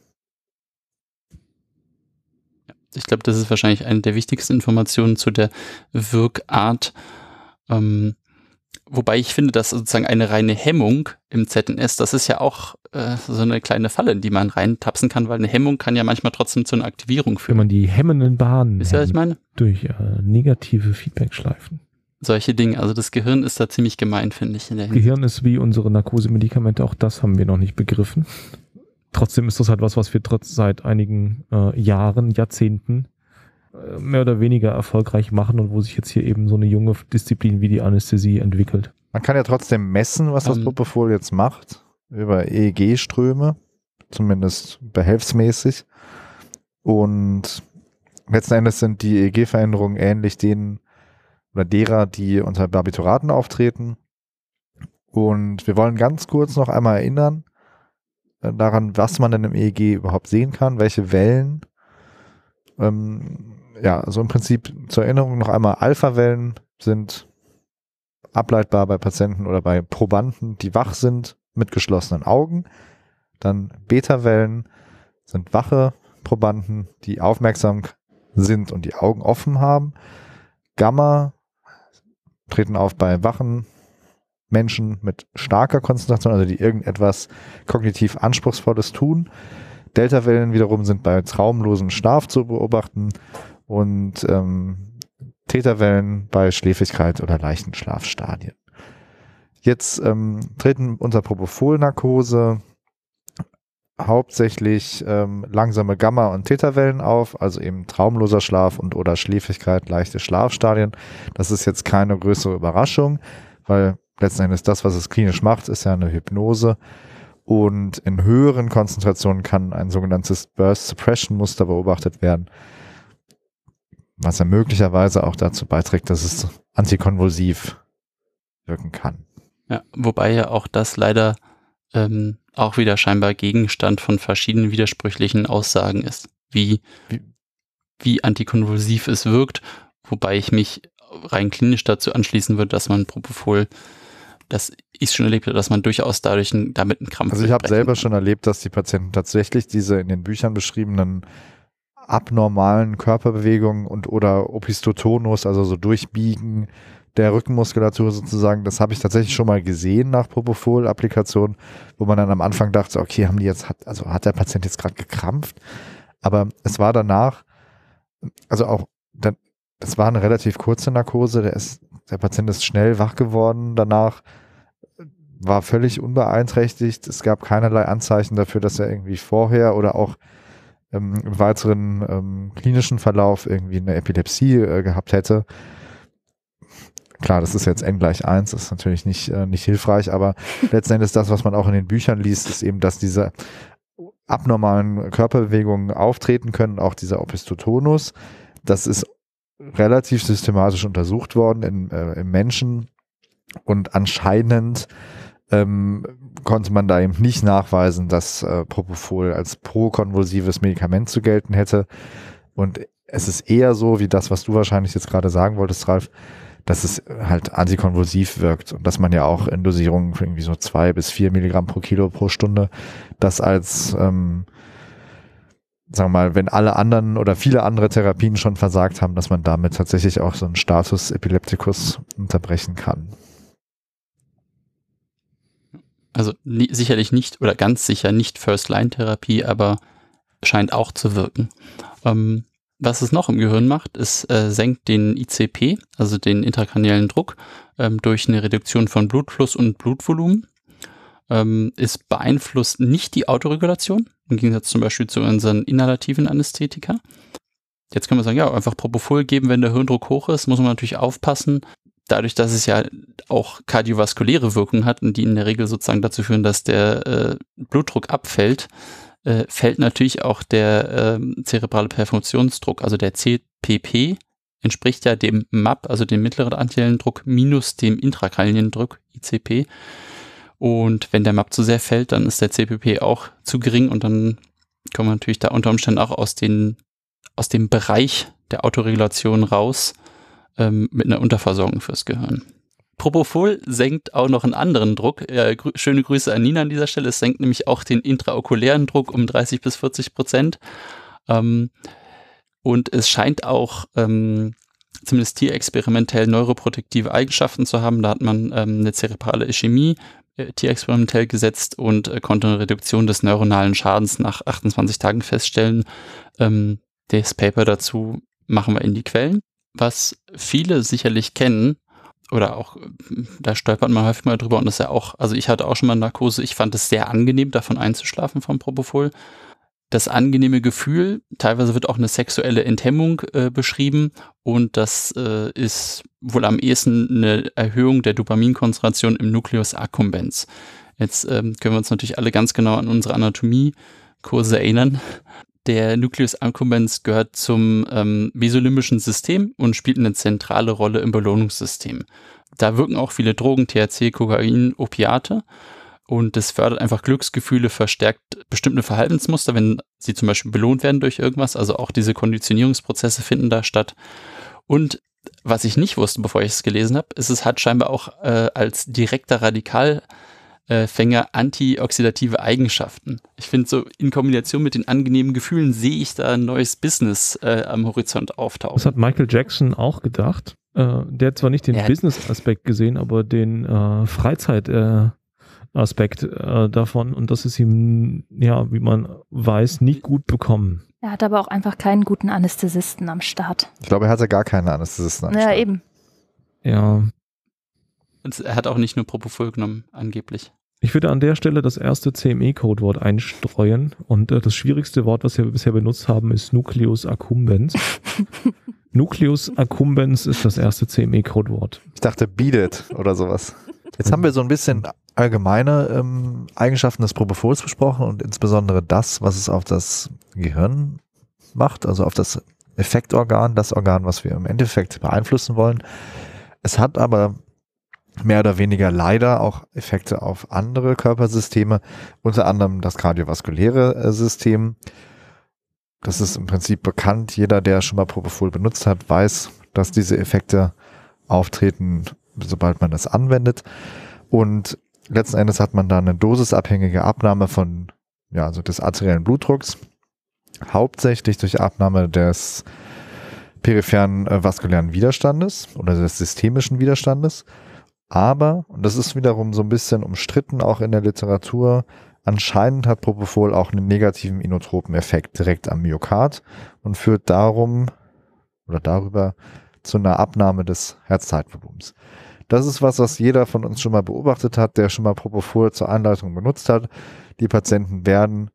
D: Ich glaube, das ist wahrscheinlich eine der wichtigsten Informationen zu der Wirkart. Ähm, wobei ich finde, dass sozusagen eine reine Hemmung im Z N S, das ist ja auch äh, so eine kleine Falle, in die man reintapsen kann, weil eine Hemmung kann ja manchmal trotzdem zu einer Aktivierung führen.
B: Wenn man die hemmenden Bahnen
D: Wisst ihr, was ich meine?
B: durch äh, negative Feedbackschleifen.
D: Solche Dinge. Also das Gehirn ist da ziemlich gemein, finde ich. In der
B: Gehirn ist wie unsere Narkosemedikamente, auch das haben wir noch nicht begriffen. Trotzdem ist das halt was, was wir trotz seit einigen äh, Jahren, Jahrzehnten äh, mehr oder weniger erfolgreich machen und wo sich jetzt hier eben so eine junge Disziplin wie die Anästhesie entwickelt.
A: Man kann ja trotzdem messen, was das
D: Ähm.
A: Propofol jetzt macht, über E E G-Ströme, zumindest behelfsmäßig. Und letzten Endes sind die E E G-Veränderungen ähnlich denen oder derer, die unter Barbituraten auftreten. Und wir wollen ganz kurz noch einmal erinnern, daran, was man denn im E E G überhaupt sehen kann, welche Wellen. Ähm, ja, also im Prinzip zur Erinnerung noch einmal, Alpha-Wellen sind ableitbar bei Patienten oder bei Probanden, die wach sind, mit geschlossenen Augen. Dann Beta-Wellen sind wache Probanden, die aufmerksam sind und die Augen offen haben. Gamma treten auf bei wachen Menschen mit starker Konzentration, also die irgendetwas kognitiv Anspruchsvolles tun. Delta-Wellen wiederum sind bei traumlosem Schlaf zu beobachten und ähm, Theta-Wellen bei Schläfrigkeit oder leichten Schlafstadien. Jetzt ähm, treten unter Propofol-Narkose hauptsächlich ähm, langsame Gamma- und Theta-Wellen auf, also eben traumloser Schlaf und oder Schläfrigkeit, leichte Schlafstadien. Das ist jetzt keine größere Überraschung, weil letzten Endes das, was es klinisch macht, ist ja eine Hypnose. Und in höheren Konzentrationen kann ein sogenanntes Burst-Suppression-Muster beobachtet werden, was ja möglicherweise auch dazu beiträgt, dass es antikonvulsiv wirken kann.
D: Ja, wobei ja auch das leider ähm, auch wieder scheinbar Gegenstand von verschiedenen widersprüchlichen Aussagen ist, wie, wie, wie antikonvulsiv es wirkt, wobei ich mich rein klinisch dazu anschließen würde, dass man Propofol, das ich schon erlebt habe, dass man durchaus dadurch ein, damit einen Krampf.
A: Also ich habe selber
D: kann.
A: schon erlebt, dass die Patienten tatsächlich diese in den Büchern beschriebenen abnormalen Körperbewegungen und oder Opistotonus, also so durchbiegen, der Rückenmuskulatur sozusagen. Das habe ich tatsächlich schon mal gesehen nach Propofol-Applikation, wo man dann am Anfang dachte, okay, haben die jetzt, hat, also hat der Patient jetzt gerade gekrampft? Aber es war danach, also auch, dann, das war eine relativ kurze Narkose, der ist, der Patient ist schnell wach geworden danach, war völlig unbeeinträchtigt. Es gab keinerlei Anzeichen dafür, dass er irgendwie vorher oder auch ähm, im weiteren ähm, klinischen Verlauf irgendwie eine Epilepsie äh, gehabt hätte. Klar, das ist jetzt n gleich eins, das ist natürlich nicht, äh, nicht hilfreich, aber letzten Endes das, was man auch in den Büchern liest, ist eben, dass diese abnormalen Körperbewegungen auftreten können, auch dieser Opisthotonus. Das ist relativ systematisch untersucht worden in, äh, im Menschen und anscheinend ähm, konnte man da eben nicht nachweisen, dass äh, Propofol als prokonvulsives Medikament zu gelten hätte. Und es ist eher so, wie das, was du wahrscheinlich jetzt gerade sagen wolltest, Ralf, dass es halt antikonvulsiv wirkt und dass man ja auch in Dosierungen für irgendwie so zwei bis vier Milligramm pro Kilo pro Stunde das als, ähm, sagen wir mal, wenn alle anderen oder viele andere Therapien schon versagt haben, dass man damit tatsächlich auch so einen Status Epilepticus unterbrechen kann.
D: Also nie, sicherlich nicht oder ganz sicher nicht First-Line-Therapie, aber scheint auch zu wirken. Ähm, was es noch im Gehirn macht, ist, äh, senkt den I C P, also den intrakraniellen Druck, ähm, durch eine Reduktion von Blutfluss und Blutvolumen. Ähm, es beeinflusst nicht die Autoregulation, im Gegensatz zum Beispiel zu unseren inhalativen Anästhetika. Jetzt können wir sagen, ja, einfach Propofol geben, wenn der Hirndruck hoch ist, muss man natürlich aufpassen. Dadurch, dass es ja auch kardiovaskuläre Wirkung hat und die in der Regel sozusagen dazu führen, dass der äh, Blutdruck abfällt, äh, fällt natürlich auch der äh, zerebrale Perfusionsdruck, also der C P P, entspricht ja dem M A P, also dem mittleren arteriellen Druck, minus dem intrakraniellen Druck, I C P. Und wenn der M A P zu sehr fällt, dann ist der C P P auch zu gering und dann kommen wir natürlich da unter Umständen auch aus, den, aus dem Bereich der Autoregulation raus, mit einer Unterversorgung fürs Gehirn. Propofol senkt auch noch einen anderen Druck. Äh, grü- schöne Grüße an Nina an dieser Stelle. Es senkt nämlich auch den intraokulären Druck um dreißig bis vierzig Prozent. Ähm, und es scheint auch ähm, zumindest tierexperimentell neuroprotektive Eigenschaften zu haben. Da hat man ähm, eine zerebrale Ischämie äh, tierexperimentell gesetzt und äh, konnte eine Reduktion des neuronalen Schadens nach achtundzwanzig Tagen feststellen. Ähm, das Paper dazu machen wir in die Quellen. Was viele sicherlich kennen, oder auch, da stolpert man häufig mal drüber und das ist ja auch, also ich hatte auch schon mal Narkose, ich fand es sehr angenehm, davon einzuschlafen vom Propofol. Das angenehme Gefühl, teilweise wird auch eine sexuelle Enthemmung äh, beschrieben und das äh, ist wohl am ehesten eine Erhöhung der Dopaminkonzentration im Nucleus accumbens. Jetzt ähm, können wir uns natürlich alle ganz genau an unsere Anatomiekurse erinnern. Der Nucleus accumbens gehört zum ähm, mesolimbischen System und spielt eine zentrale Rolle im Belohnungssystem. Da wirken auch viele Drogen, T H C, Kokain, Opiate und das fördert einfach Glücksgefühle, verstärkt bestimmte Verhaltensmuster, wenn sie zum Beispiel belohnt werden durch irgendwas, also auch diese Konditionierungsprozesse finden da statt. Und was ich nicht wusste, bevor ich es gelesen habe, ist, es hat scheinbar auch äh, als direkter Radikal Fänger antioxidative Eigenschaften. Ich finde, so in Kombination mit den angenehmen Gefühlen sehe ich da ein neues Business äh, am Horizont auftauchen.
B: Das hat Michael Jackson auch gedacht. Äh, der hat zwar nicht den
D: Ja.
B: Business-Aspekt gesehen, aber den äh, Freizeit-Aspekt äh, davon. Und das ist ihm, ja, wie man weiß, nicht gut bekommen.
C: Er hat aber auch einfach keinen guten Anästhesisten am Start.
A: Ich glaube, er hatte gar keine Anästhesisten am
C: Ja,
A: Start.
C: eben.
B: Ja.
D: Und er hat auch nicht nur Propofol genommen, angeblich.
B: Ich würde an der Stelle das erste C M E-Codewort einstreuen und äh, das schwierigste Wort, was wir bisher benutzt haben, ist Nucleus accumbens. Nucleus accumbens ist das erste C M E-Codewort.
A: Ich dachte, beat it oder sowas. Jetzt haben wir so ein bisschen allgemeine ähm, Eigenschaften des Propofols besprochen und insbesondere das, was es auf das Gehirn macht, also auf das Effektorgan, das Organ, was wir im Endeffekt beeinflussen wollen. Es hat aber mehr oder weniger leider auch Effekte auf andere Körpersysteme, unter anderem das kardiovaskuläre äh, System. Das ist im Prinzip bekannt. Jeder, der schon mal Propofol benutzt hat, weiß, dass diese Effekte auftreten, sobald man das anwendet. Und letzten Endes hat man da eine dosisabhängige Abnahme von, ja, also des arteriellen Blutdrucks, hauptsächlich durch Abnahme des peripheren äh, vaskulären Widerstandes oder des systemischen Widerstandes. Aber, und das ist wiederum so ein bisschen umstritten, auch in der Literatur, anscheinend hat Propofol auch einen negativen inotropen Effekt direkt am Myokard und führt darum oder darüber zu einer Abnahme des Herzzeitvolumens. Das ist was, was jeder von uns schon mal beobachtet hat, der schon mal Propofol zur Einleitung benutzt hat. Die Patienten werden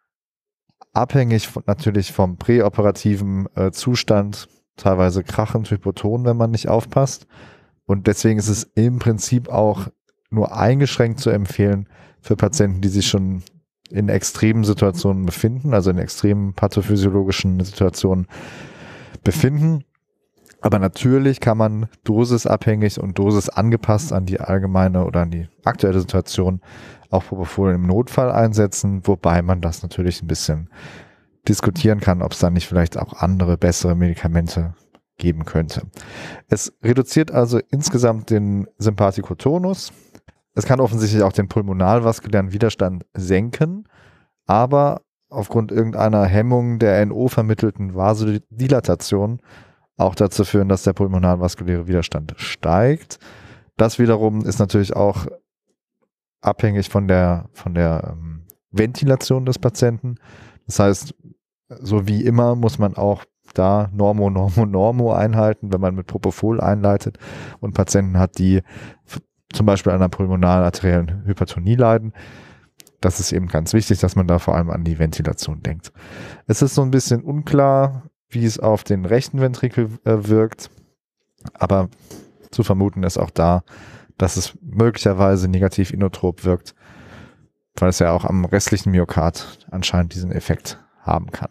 A: abhängig von, natürlich vom präoperativen äh, Zustand teilweise krachend hypoton, wenn man nicht aufpasst. Und deswegen ist es im Prinzip auch nur eingeschränkt zu empfehlen für Patienten, die sich schon in extremen Situationen befinden, also in extremen pathophysiologischen Situationen befinden. Aber natürlich kann man dosisabhängig und Dosis angepasst an die allgemeine oder an die aktuelle Situation auch Propofol im Notfall einsetzen, wobei man das natürlich ein bisschen diskutieren kann, ob es dann nicht vielleicht auch andere, bessere Medikamente geben könnte. Es reduziert also insgesamt den Sympathikotonus. Es kann offensichtlich auch den pulmonalvaskulären Widerstand senken, aber aufgrund irgendeiner Hemmung der N O-vermittelten Vasodilatation auch dazu führen, dass der pulmonalvaskuläre Widerstand steigt. Das wiederum ist natürlich auch abhängig von der, von der ähm, Ventilation des Patienten. Das heißt, so wie immer muss man auch da Normo, Normo, Normo einhalten, wenn man mit Propofol einleitet und Patienten hat, die f- zum Beispiel an einer pulmonalarteriellen Hypertonie leiden. Das ist eben ganz wichtig, dass man da vor allem an die Ventilation denkt. Es ist so ein bisschen unklar, wie es auf den rechten Ventrikel äh, wirkt, aber zu vermuten ist auch da, dass es möglicherweise negativ inotrop wirkt, weil es ja auch am restlichen Myokard anscheinend diesen Effekt haben kann.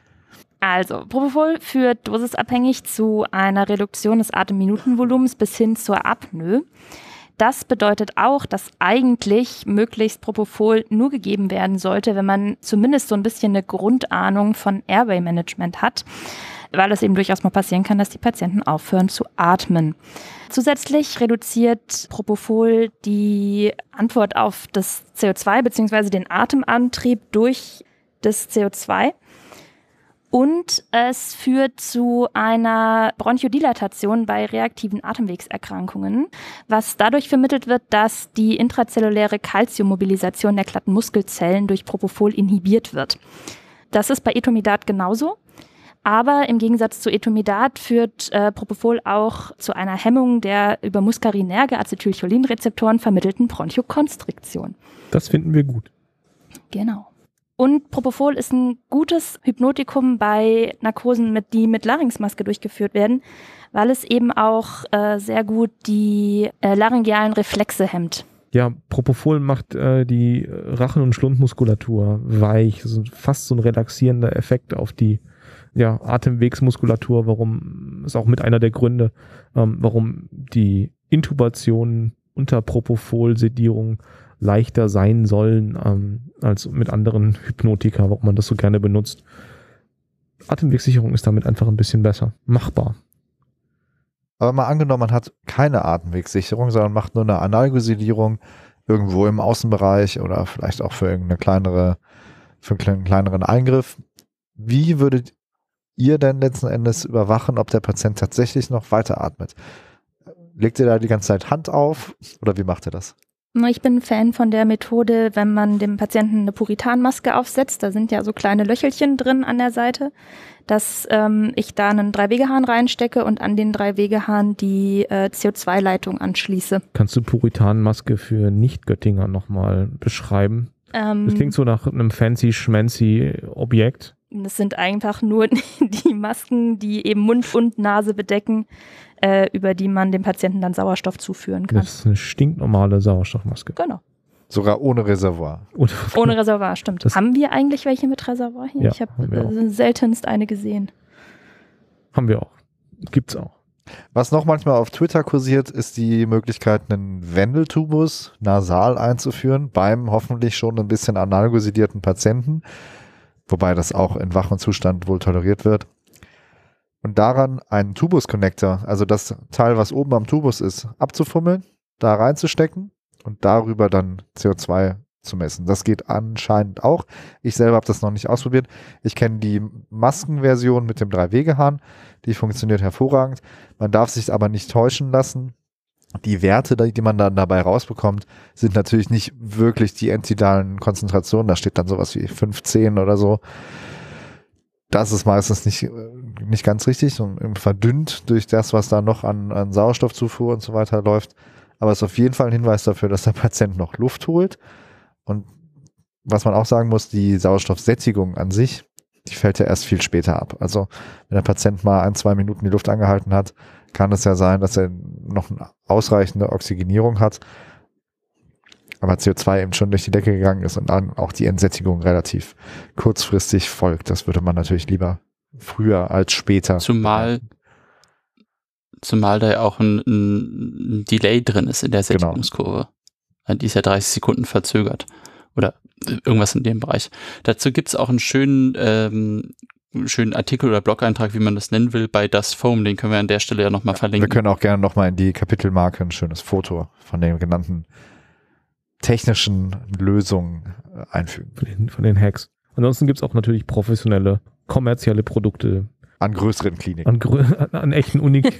C: Also, Propofol führt dosisabhängig zu einer Reduktion des Atemminutenvolumens bis hin zur Apnoe. Das bedeutet auch, dass eigentlich möglichst Propofol nur gegeben werden sollte, wenn man zumindest so ein bisschen eine Grundahnung von Airway-Management hat, weil es eben durchaus mal passieren kann, dass die Patienten aufhören zu atmen. Zusätzlich reduziert Propofol die Antwort auf das C O zwei bzw. den Atemantrieb durch das C O zwei. Und es führt zu einer Bronchodilatation bei reaktiven Atemwegserkrankungen, was dadurch vermittelt wird, dass die intrazelluläre Calciummobilisation der glatten Muskelzellen durch Propofol inhibiert wird. Das ist bei Etomidat genauso, aber im Gegensatz zu Etomidat führt äh, Propofol auch zu einer Hemmung der über muskarinerge Acetylcholinrezeptoren vermittelten Bronchokonstriktion.
B: Das finden wir gut.
C: Genau. Und Propofol ist ein gutes Hypnotikum bei Narkosen, mit, die mit Larynxmaske durchgeführt werden, weil es eben auch äh, sehr gut die äh, laryngealen Reflexe hemmt.
B: Ja, Propofol macht äh, die Rachen- und Schlundmuskulatur weich. Das ist fast so ein relaxierender Effekt auf die ja, Atemwegsmuskulatur, warum ist auch mit einer der Gründe, ähm, warum die Intubationen unter Propofol-Sedierung leichter sein sollen ähm, als mit anderen Hypnotika, warum man das so gerne benutzt. Atemwegssicherung ist damit einfach ein bisschen besser. Machbar.
A: Aber mal angenommen, man hat keine Atemwegssicherung, sondern macht nur eine Analgesilierung irgendwo im Außenbereich oder vielleicht auch für irgendeine kleinere, für einen kleineren Eingriff. Wie würdet ihr denn letzten Endes überwachen, ob der Patient tatsächlich noch weiteratmet? Legt ihr da die ganze Zeit Hand auf oder wie macht ihr das?
C: Ich bin Fan von der Methode, wenn man dem Patienten eine Puritanmaske aufsetzt. Da sind ja so kleine Löchelchen drin an der Seite, dass ähm, ich da einen Drei-Wegehahn reinstecke und an den Drei-Wegehahn die äh, C O zwei Leitung anschließe.
B: Kannst du Puritanmaske für Nicht-Göttinger nochmal beschreiben?
C: Ähm,
B: das klingt so nach einem fancy-schmancy Objekt.
C: Das sind einfach nur die Masken, die eben Mund und Nase bedecken, äh, über die man dem Patienten dann Sauerstoff zuführen kann.
B: Das ist eine stinknormale Sauerstoffmaske.
C: Genau.
A: Sogar ohne Reservoir.
B: Oder
C: Ohne Reservoir, stimmt.
B: Das
C: haben wir eigentlich welche mit Reservoir hier?
B: Ja,
C: ich habe
B: haben wir auch.
C: äh, seltenst eine gesehen.
B: Haben wir auch. Gibt's auch.
A: Was noch manchmal auf Twitter kursiert, ist die Möglichkeit, einen Wendeltubus nasal einzuführen beim hoffentlich schon ein bisschen analgesidierten Patienten, wobei das auch in wachem Zustand wohl toleriert wird. Und daran einen Tubus-Connector, also das Teil, was oben am Tubus ist, abzufummeln, da reinzustecken und darüber dann C O zwei zu messen. Das geht anscheinend auch. Ich selber habe das noch nicht ausprobiert. Ich kenne die Maskenversion mit dem Drei-Wege-Hahn. Die funktioniert hervorragend. Man darf sich aber nicht täuschen lassen. Die Werte, die man dann dabei rausbekommt, sind natürlich nicht wirklich die entidalen Konzentrationen. Da steht dann sowas wie fünfzehn oder so. Das ist meistens nicht, nicht ganz richtig und verdünnt durch das, was da noch an, an Sauerstoffzufuhr und so weiter läuft. Aber es ist auf jeden Fall ein Hinweis dafür, dass der Patient noch Luft holt. Und was man auch sagen muss, die Sauerstoffsättigung an sich, die fällt ja erst viel später ab. Also wenn der Patient mal ein, zwei Minuten die Luft angehalten hat, kann es ja sein, dass er noch eine ausreichende Oxygenierung hat, aber C O zwei eben schon durch die Decke gegangen ist und dann auch die Entsättigung relativ kurzfristig folgt. Das würde man natürlich lieber früher als später.
D: Zumal, zumal da ja auch ein, ein Delay drin ist in der Sättigungskurve. Genau. Die ist ja dreißig Sekunden verzögert oder irgendwas in dem Bereich. Dazu gibt es auch einen schönen, ähm, schönen Artikel oder Blog-Eintrag, wie man das nennen will, bei Das Foam. Den können wir an der Stelle ja nochmal ja, verlinken.
A: Wir können auch gerne nochmal in die Kapitelmarke ein schönes Foto von den genannten technischen Lösungen einfügen.
B: Von den, von den Hacks. Ansonsten gibt es auch natürlich professionelle, kommerzielle Produkte.
A: An größeren Kliniken.
B: An, grö an, an echten Unik.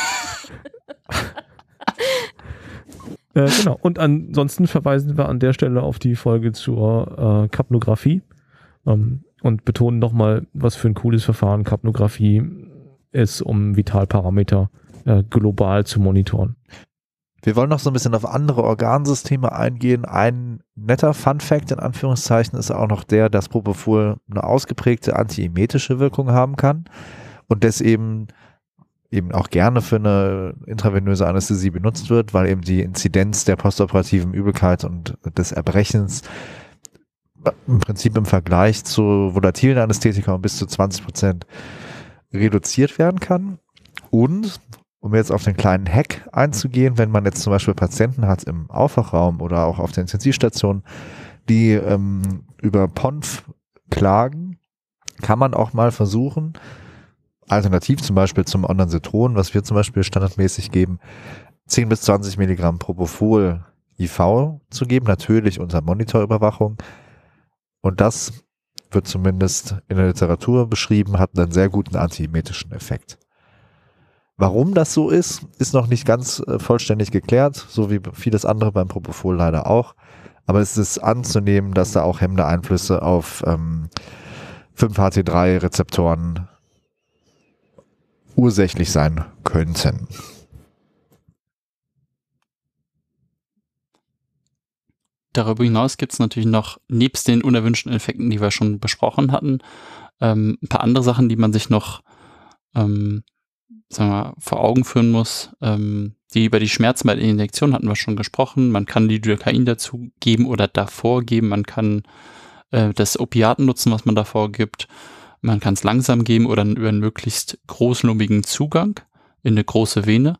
B: äh, genau. Und ansonsten verweisen wir an der Stelle auf die Folge zur äh, Kapnographie ähm, und betonen nochmal, was für ein cooles Verfahren Kapnographie ist, um Vitalparameter äh, global zu monitoren.
A: Wir wollen noch so ein bisschen auf andere Organsysteme eingehen. Ein netter Fun-Fact in Anführungszeichen ist auch noch der, dass Propofol eine ausgeprägte antiemetische Wirkung haben kann und das eben, eben auch gerne für eine intravenöse Anästhesie benutzt wird, weil eben die Inzidenz der postoperativen Übelkeit und des Erbrechens im Prinzip im Vergleich zu volatilen Anästhetika um bis zu zwanzig Prozent reduziert werden kann. Und um jetzt auf den kleinen Hack einzugehen, wenn man jetzt zum Beispiel Patienten hat im Aufwachraum oder auch auf der Intensivstation, die ähm, über P O N F klagen, kann man auch mal versuchen, alternativ zum Beispiel zum Ondansetron, was wir zum Beispiel standardmäßig geben, zehn bis zwanzig Milligramm Propofol I V zu geben, natürlich unter Monitorüberwachung. Und das wird zumindest in der Literatur beschrieben, hat einen sehr guten antiemetischen Effekt. Warum das so ist, ist noch nicht ganz äh, vollständig geklärt, so wie vieles andere beim Propofol leider auch. Aber es ist anzunehmen, dass da auch hemmende Einflüsse auf ähm, fünf H T drei Rezeptoren ursächlich sein könnten.
D: Darüber hinaus gibt es natürlich noch, nebst den unerwünschten Effekten, die wir schon besprochen hatten, ähm, ein paar andere Sachen, die man sich noch ähm, sagen wir, vor Augen führen muss. Ähm, die über die Schmerzen bei der Injektion hatten wir schon gesprochen. Man kann Lidocain dazu geben oder davor geben. Man kann äh, das Opiat nutzen, was man davor gibt. Man kann es langsam geben oder über einen möglichst großlumbigen Zugang in eine große Vene.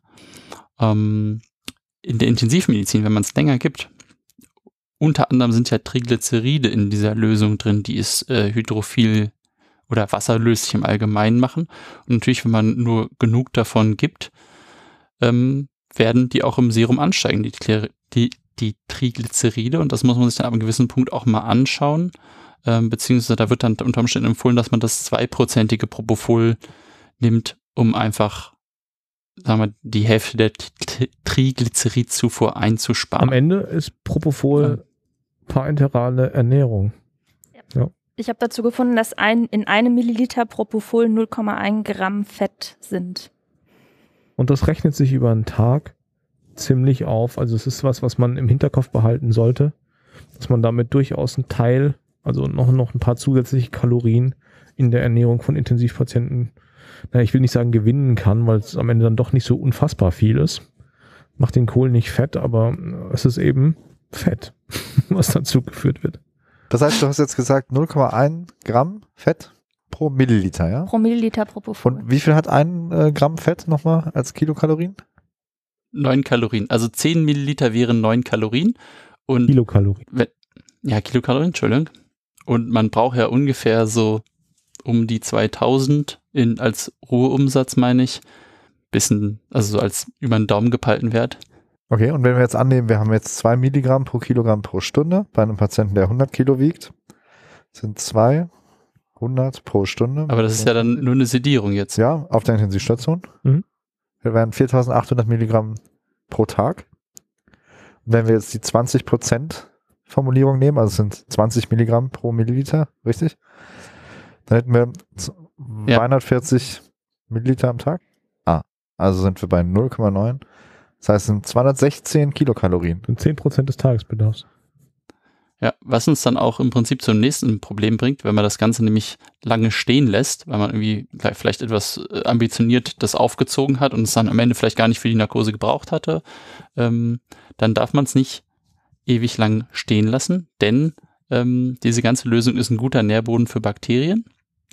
D: Ähm, in der Intensivmedizin, wenn man es länger gibt, unter anderem sind ja Triglyceride in dieser Lösung drin, die ist äh, hydrophil oder wasserlöslich im Allgemeinen machen. Und natürlich, wenn man nur genug davon gibt, ähm, werden die auch im Serum ansteigen, die, die, die Triglyceride. Und das muss man sich dann ab einem gewissen Punkt auch mal anschauen. Ähm, beziehungsweise da wird dann unter Umständen empfohlen, dass man das zweiprozentige Propofol nimmt, um einfach, sagen wir, die Hälfte der Triglyceridzufuhr einzusparen.
B: Am Ende ist Propofol ja parenterale Ernährung.
C: Ja. Ja. Ich habe dazu gefunden, dass ein, in einem Milliliter Propofol null Komma eins Gramm Fett sind.
B: Und das rechnet sich über einen Tag ziemlich auf. Also es ist was, was man im Hinterkopf behalten sollte, dass man damit durchaus einen Teil, also noch, noch ein paar zusätzliche Kalorien in der Ernährung von Intensivpatienten, na, ich will nicht sagen gewinnen kann, weil es am Ende dann doch nicht so unfassbar viel ist. Macht den Kohl nicht fett, aber es ist eben Fett, was dazu geführt wird.
A: Das heißt, du hast jetzt gesagt null Komma eins Gramm Fett pro Milliliter, ja?
C: Pro Milliliter Propofol.
A: Und wie viel hat ein äh, Gramm Fett nochmal als Kilokalorien?
D: Neun Kalorien. Also zehn Milliliter wären neun Kalorien. Und
B: Kilokalorien.
D: Wenn, ja, Kilokalorien, Entschuldigung. Und man braucht ja ungefähr so um die zweitausend in, als Ruheumsatz, meine ich. Bisschen, also so als über den Daumen gepeilten Wert.
A: Okay, und wenn wir jetzt annehmen, wir haben jetzt zwei Milligramm pro Kilogramm pro Stunde bei einem Patienten, der hundert Kilo wiegt, sind zweihundert pro Stunde.
D: Aber das ist ja dann nur eine Sedierung jetzt.
A: Ja, auf der Intensivstation.
B: Mhm.
A: Wir wären viertausendachthundert Milligramm pro Tag. Und wenn wir jetzt die zwanzig Prozent Formulierung nehmen, also es sind zwanzig Milligramm pro Milliliter, richtig? Dann hätten wir
D: Ja.
A: zweihundertvierzig Milliliter am Tag. Ah, also sind wir bei null Komma neun. Das heißt, es sind zweihundertsechzehn Kilokalorien.
B: Und zehn Prozent des Tagesbedarfs.
D: Ja, was uns dann auch im Prinzip zum nächsten Problem bringt, wenn man das Ganze nämlich lange stehen lässt, weil man irgendwie vielleicht etwas ambitioniert das aufgezogen hat und es dann am Ende vielleicht gar nicht für die Narkose gebraucht hatte, ähm, dann darf man es nicht ewig lang stehen lassen, denn ähm, diese ganze Lösung ist ein guter Nährboden für Bakterien.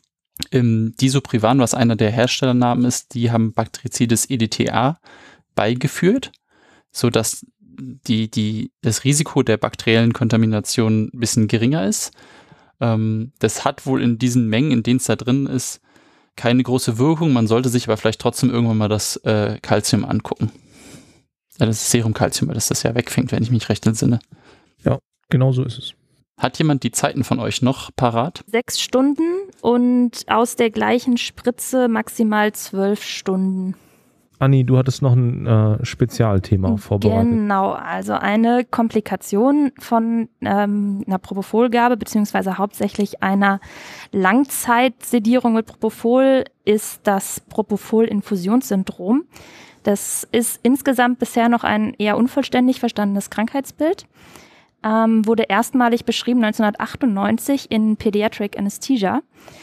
D: Ähm, Disoprivan, was einer der Herstellernamen ist, die haben bakterizides E D T A beigeführt, sodass die, die, das Risiko der bakteriellen Kontamination ein bisschen geringer ist. Ähm, das hat wohl in diesen Mengen, in denen es da drin ist, keine große Wirkung. Man sollte sich aber vielleicht trotzdem irgendwann mal das äh, Calcium angucken. Ja, das ist Serumkalzium, weil das das ja wegfängt, wenn ich mich recht entsinne.
B: Ja, genau so ist es.
D: Hat jemand die Zeiten von euch noch parat?
C: Sechs Stunden und aus der gleichen Spritze maximal zwölf Stunden.
B: Anni, du hattest noch ein äh, Spezialthema vorbereitet.
C: Genau, also eine Komplikation von ähm, einer Propofolgabe beziehungsweise hauptsächlich einer Langzeitsedierung mit Propofol ist das Propofol-Infusionssyndrom. Das ist insgesamt bisher noch ein eher unvollständig verstandenes Krankheitsbild. Ähm, wurde erstmalig beschrieben neunzehnhundertachtundneunzig in Pediatric Anesthesia.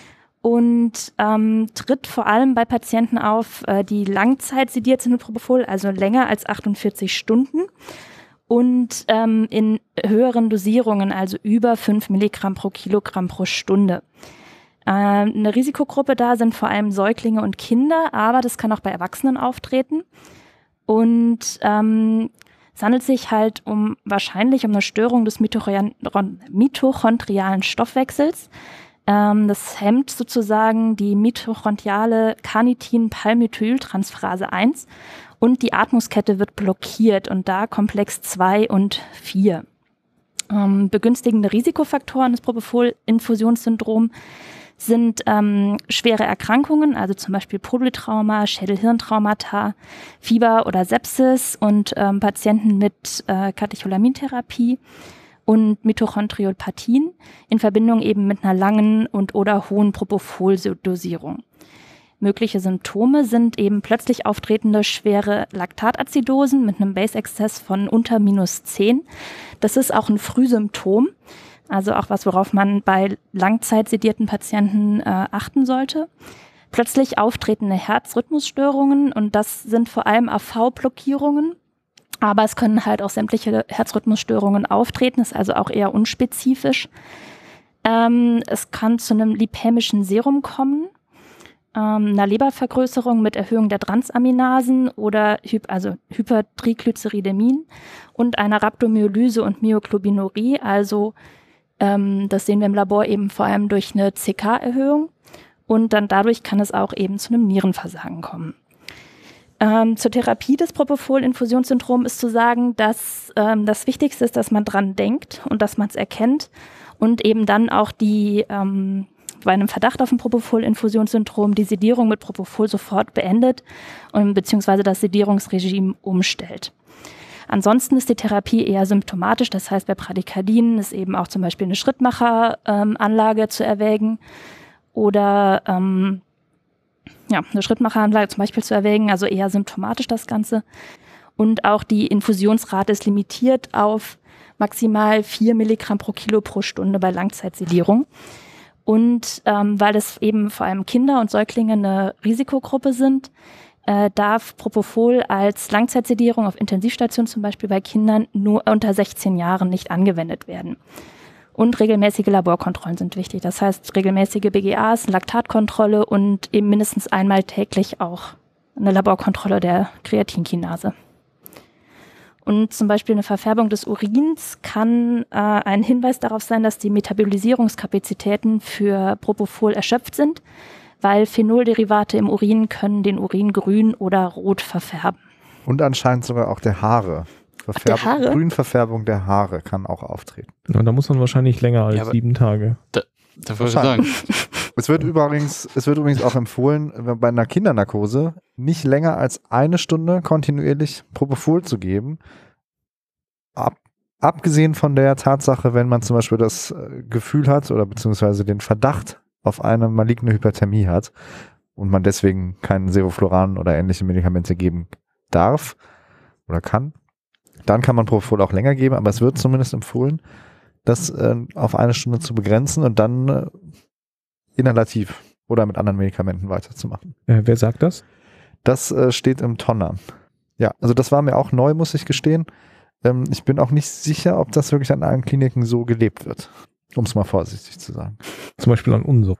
C: Und ähm, tritt vor allem bei Patienten auf, äh, die Langzeit sediert sind mit Propofol, also länger als achtundvierzig Stunden und ähm, in höheren Dosierungen, also über fünf Milligramm pro Kilogramm pro Stunde. Äh, eine Risikogruppe da sind vor allem Säuglinge und Kinder, aber das kann auch bei Erwachsenen auftreten. Und ähm, es handelt sich halt um wahrscheinlich um eine Störung des mitochondrialen Stoffwechsels. Das hemmt sozusagen die mitochondriale Carnitin-Palmitoyltransferase eins und die Atmungskette wird blockiert und da Komplex zwei und vier. Ähm, begünstigende Risikofaktoren des Propofol-Infusionssyndrom sind ähm, schwere Erkrankungen, also zum Beispiel Polytrauma, Schädel-Hirntraumata, Fieber oder Sepsis und ähm, Patienten mit äh, Katecholamintherapie und Mitochondriopathien in Verbindung eben mit einer langen und oder hohen Propofol-Dosierung. Mögliche Symptome sind eben plötzlich auftretende schwere Laktatazidosen mit einem Base-Exzess von unter minus zehn. Das ist auch ein Frühsymptom, also auch was, worauf man bei langzeitsedierten Patienten äh, achten sollte. Plötzlich auftretende Herzrhythmusstörungen und das sind vor allem A V-Blockierungen. Aber es können halt auch sämtliche Herzrhythmusstörungen auftreten, ist also auch eher unspezifisch. Ähm, es kann zu einem lipämischen Serum kommen, ähm, einer Lebervergrößerung mit Erhöhung der Transaminasen oder Hy- also Hypertriglyceridämien und einer Rhabdomyolyse und Myoglobinurie. Also ähm, das sehen wir im Labor eben vor allem durch eine C K-Erhöhung und dann dadurch kann es auch eben zu einem Nierenversagen kommen. Ähm, zur Therapie des Propofol-Infusionssyndroms ist zu sagen, dass ähm, das Wichtigste ist, dass man dran denkt und dass man es erkennt und eben dann auch die ähm, bei einem Verdacht auf ein Propofol-Infusionssyndrom die Sedierung mit Propofol sofort beendet und beziehungsweise das Sedierungsregime umstellt. Ansonsten ist die Therapie eher symptomatisch, das heißt bei Bradykardien ist eben auch zum Beispiel eine Schrittmacheranlage ähm, zu erwägen oder ähm, ja, eine Schrittmacheranlage zum Beispiel zu erwägen, also eher symptomatisch das Ganze. Und auch die Infusionsrate ist limitiert auf maximal vier Milligramm pro Kilo pro Stunde bei Langzeitsedierung. Und ähm, weil es eben vor allem Kinder und Säuglinge eine Risikogruppe sind, äh, darf Propofol als Langzeitsedierung auf Intensivstationen zum Beispiel bei Kindern nur unter sechzehn Jahren nicht angewendet werden. Und regelmäßige Laborkontrollen sind wichtig. Das heißt, regelmäßige B G As, Laktatkontrolle und eben mindestens einmal täglich auch eine Laborkontrolle der Kreatinkinase. Und zum Beispiel eine Verfärbung des Urins kann äh, ein Hinweis darauf sein, dass die Metabolisierungskapazitäten für Propofol erschöpft sind, weil Phenolderivate im Urin können den Urin grün oder rot verfärben.
A: Und anscheinend sogar auch der Haare. Verfärbung,
C: der Haare?
A: Grünverfärbung der Haare kann auch auftreten.
B: Ja, da muss man wahrscheinlich länger als
D: Ja, aber-
B: sieben Tage.
D: Da würde ich sagen,
A: Es wird übrigens, es wird übrigens auch empfohlen, wenn bei einer Kindernarkose nicht länger als eine Stunde kontinuierlich Propofol zu geben. Ab, abgesehen von der Tatsache, wenn man zum Beispiel das äh, Gefühl hat oder beziehungsweise den Verdacht auf eine maligne Hyperthermie hat und man deswegen keinen Sevofluran oder ähnliche Medikamente geben darf oder kann, dann kann man Propofol auch länger geben, aber es wird zumindest empfohlen, das äh, auf eine Stunde zu begrenzen und dann äh, inhalativ oder mit anderen Medikamenten weiterzumachen.
B: Äh, wer sagt das?
A: Das äh, steht im Tonner. Ja, also das war mir auch neu, muss ich gestehen. Ähm, ich bin auch nicht sicher, ob das wirklich an allen Kliniken so gelebt wird, um es mal vorsichtig zu sagen.
B: Zum Beispiel an unser.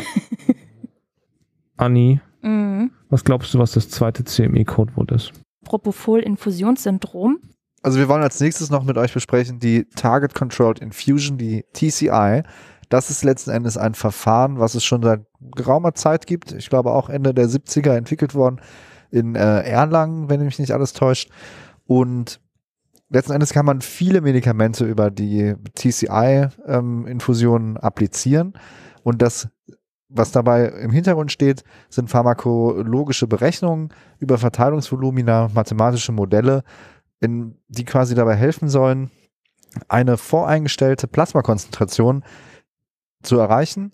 B: Anni,
C: Mhm.
B: was glaubst du, was das zweite C M E-Codewort ist?
C: Propofol-Infusionssyndrom.
A: Also wir wollen als nächstes noch mit euch besprechen die Target Controlled Infusion, die T C I. Das ist letzten Endes ein Verfahren, was es schon seit geraumer Zeit gibt. Ich glaube auch Ende der siebziger entwickelt worden in äh, Erlangen, wenn mich nicht alles täuscht. Und letzten Endes kann man viele Medikamente über die T C I-Infusionen applizieren. Und das, was dabei im Hintergrund steht, sind pharmakologische Berechnungen über Verteilungsvolumina, mathematische Modelle, in, die quasi dabei helfen sollen, eine voreingestellte Plasmakonzentration zu erreichen,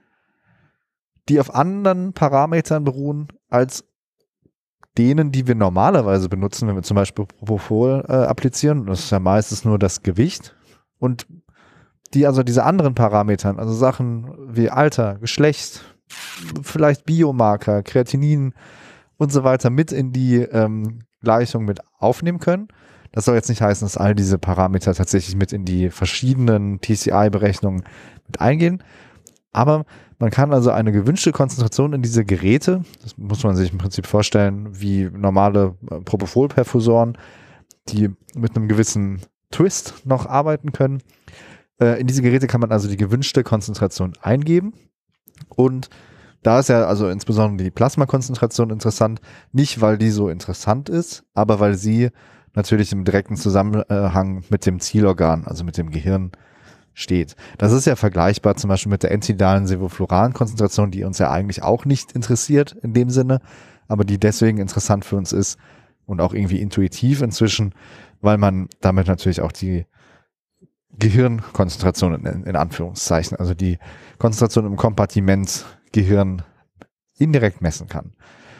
A: die auf anderen Parametern beruhen als denen, die wir normalerweise benutzen, wenn wir zum Beispiel Propofol äh, applizieren. Das ist ja meistens nur das Gewicht. Und die also diese anderen Parametern, also Sachen wie Alter, Geschlecht, vielleicht Biomarker, Kreatinin und so weiter mit in die ähm, Gleichung mit aufnehmen können. Das soll jetzt nicht heißen, dass all diese Parameter tatsächlich mit in die verschiedenen T C I-Berechnungen mit eingehen. Aber man kann also eine gewünschte Konzentration in diese Geräte, das muss man sich im Prinzip vorstellen, wie normale äh, Propofol-Perfusoren, die mit einem gewissen Twist noch arbeiten können. Äh, in diese Geräte kann man also die gewünschte Konzentration eingeben. Und da ist ja also insbesondere die Plasmakonzentration interessant, nicht weil die so interessant ist, aber weil sie natürlich im direkten Zusammenhang mit dem Zielorgan, also mit dem Gehirn, steht. Das ist ja vergleichbar zum Beispiel mit der entidalen Sevofluran-Konzentration, die uns ja eigentlich auch nicht interessiert in dem Sinne, aber die deswegen interessant für uns ist und auch irgendwie intuitiv inzwischen, weil man damit natürlich auch die Gehirnkonzentration in, in Anführungszeichen, also die Konzentration im Kompartiment Gehirn indirekt messen kann.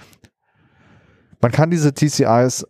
A: Man kann diese T C Is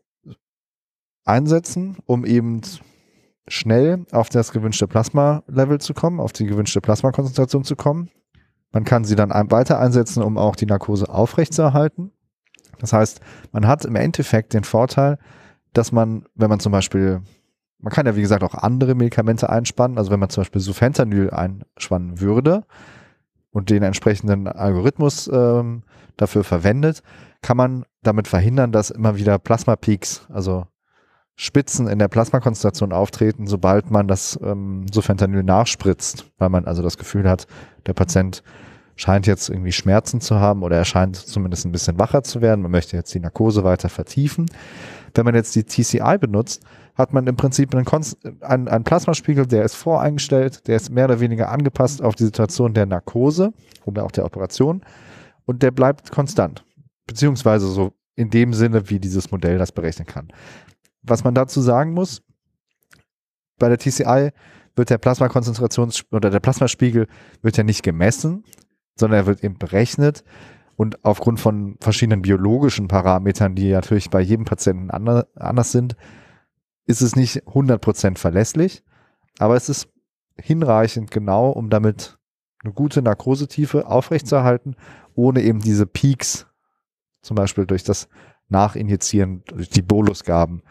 A: einsetzen, um eben schnell auf das gewünschte Plasma-Level zu kommen, auf die gewünschte Plasmakonzentration zu kommen. Man kann sie dann ein- weiter einsetzen, um auch die Narkose aufrechtzuerhalten. Das heißt, man hat im Endeffekt den Vorteil, dass man, wenn man zum Beispiel, man kann ja wie gesagt auch andere Medikamente einspannen, also wenn man zum Beispiel Sufentanil einspannen würde und den entsprechenden Algorithmus ähm, dafür verwendet, kann man damit verhindern, dass immer wieder Plasmapeaks, also Spitzen in der Plasmakonzentration auftreten, sobald man das ähm, Sufentanil nachspritzt, weil man also das Gefühl hat, der Patient scheint jetzt irgendwie Schmerzen zu haben oder er scheint zumindest ein bisschen wacher zu werden, man möchte jetzt die Narkose weiter vertiefen. Wenn man jetzt die T C I benutzt, hat man im Prinzip einen, Konst- einen, einen Plasmaspiegel, der ist voreingestellt, der ist mehr oder weniger angepasst auf die Situation der Narkose oder auch der Operation und der bleibt konstant, beziehungsweise so in dem Sinne, wie dieses Modell das berechnen kann. Was man dazu sagen muss, bei der T C I wird der Plasmakonzentrations- oder der Plasmaspiegel wird ja nicht gemessen, sondern er wird eben berechnet und aufgrund von verschiedenen biologischen Parametern, die natürlich bei jedem Patienten ander- anders sind, ist es nicht hundert Prozent verlässlich, aber es ist hinreichend genau, um damit eine gute Narkosetiefe aufrechtzuerhalten, ohne eben diese Peaks, zum Beispiel durch das Nachinjizieren, durch die Bolusgaben,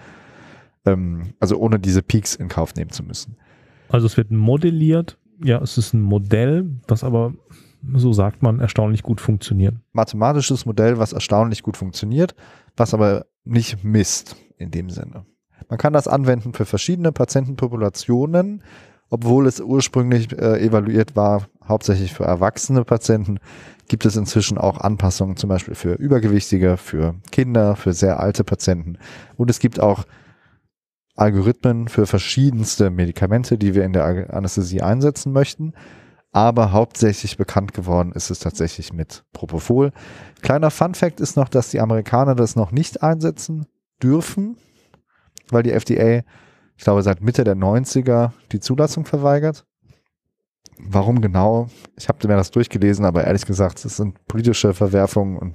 A: ähm, also ohne diese Peaks in Kauf nehmen zu müssen.
B: Also es wird modelliert, ja, es ist ein Modell, was aber, so sagt man, erstaunlich gut funktioniert.
A: Mathematisches Modell, was erstaunlich gut funktioniert, was aber nicht misst in dem Sinne. Man kann das anwenden für verschiedene Patientenpopulationen, obwohl es ursprünglich äh, evaluiert war, hauptsächlich für erwachsene Patienten, gibt es inzwischen auch Anpassungen, zum Beispiel für Übergewichtige, für Kinder, für sehr alte Patienten. Und es gibt auch Algorithmen für verschiedenste Medikamente, die wir in der Anästhesie einsetzen möchten. Aber hauptsächlich bekannt geworden ist es tatsächlich mit Propofol. Kleiner Funfact ist noch, dass die Amerikaner das noch nicht einsetzen dürfen, weil die F D A, ich glaube, seit Mitte der neunziger die Zulassung verweigert. Warum genau? Ich habe mir das durchgelesen, aber ehrlich gesagt, es sind politische Verwerfungen und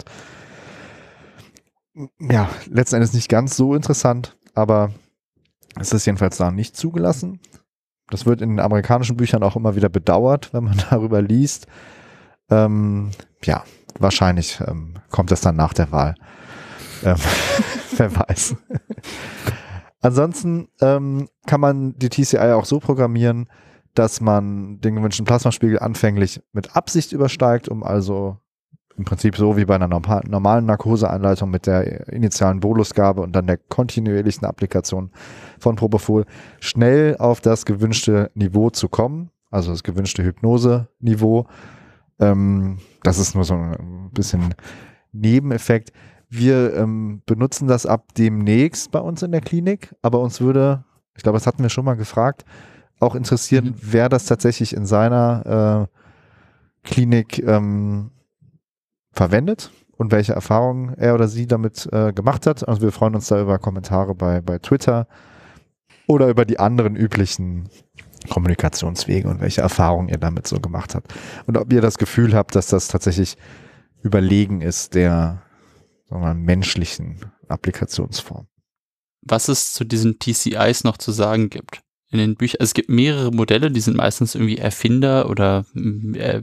A: ja, letzten Endes nicht ganz so interessant, aber es ist jedenfalls da nicht zugelassen. Das wird in den amerikanischen Büchern auch immer wieder bedauert, wenn man darüber liest. Ähm, ja, wahrscheinlich ähm, kommt es dann nach der Wahl. Ähm, wer weiß. Ansonsten ähm, kann man die T C I auch so programmieren, dass man den gewünschten Plasmaspiegel anfänglich mit Absicht übersteigt, um also im Prinzip so wie bei einer normalen Narkoseeinleitung mit der initialen Bolusgabe und dann der kontinuierlichen Applikation von Propofol schnell auf das gewünschte Niveau zu kommen, also das gewünschte Hypnose-Niveau. Ähm, das ist nur so ein bisschen Nebeneffekt. Wir ähm, benutzen das ab demnächst bei uns in der Klinik, aber uns würde, ich glaube, das hatten wir schon mal gefragt, auch interessieren, mhm. wer das tatsächlich in seiner äh, Klinik ähm, verwendet und welche Erfahrungen er oder sie damit äh, gemacht hat. Also wir freuen uns da über Kommentare bei, bei Twitter oder über die anderen üblichen Kommunikationswege und welche Erfahrungen ihr damit so gemacht habt. Und ob ihr das Gefühl habt, dass das tatsächlich überlegen ist der, sagen wir mal, menschlichen Applikationsform.
D: Was es zu diesen T C Is noch zu sagen gibt. In den Büchern, also es gibt mehrere Modelle, die sind meistens irgendwie Erfinder oder äh,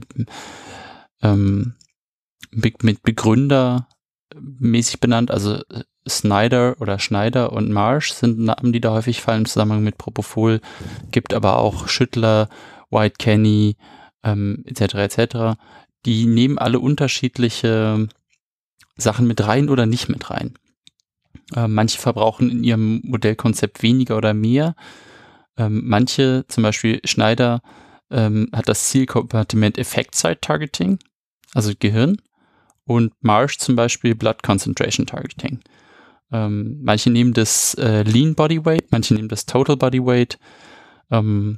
D: ähm, mit Begründer mäßig benannt, also Snyder oder Schneider und Marsh sind Namen, die da häufig fallen im Zusammenhang mit Propofol, gibt aber auch Schüttler, White Kenny, ähm, et cetera et cetera. Die nehmen alle unterschiedliche Sachen mit rein oder nicht mit rein. Äh, manche verbrauchen in ihrem Modellkonzept weniger oder mehr. Ähm, manche, zum Beispiel Schneider, ähm, hat das Zielkompartiment Effect Site Targeting, also Gehirn. Und Marsh zum Beispiel Blood Concentration Targeting. Ähm, manche nehmen das äh, Lean Body Weight, manche nehmen das Total Body Weight. Ähm,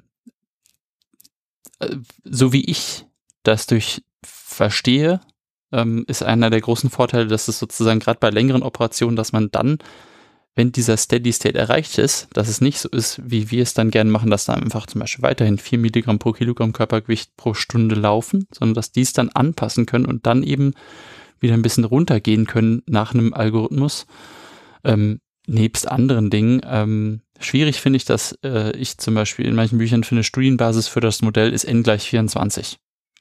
D: äh, so wie ich das durch verstehe, ähm, ist einer der großen Vorteile, dass es sozusagen gerade bei längeren Operationen, dass man dann, wenn dieser Steady State erreicht ist, dass es nicht so ist, wie wir es dann gerne machen, dass da einfach zum Beispiel weiterhin vier Milligramm pro Kilogramm Körpergewicht pro Stunde laufen, sondern dass die es dann anpassen können und dann eben wieder ein bisschen runtergehen können nach einem Algorithmus, ähm, nebst anderen Dingen. Ähm, schwierig finde ich, dass äh, ich zum Beispiel in manchen Büchern finde, Studienbasis für das Modell ist N gleich vierundzwanzig.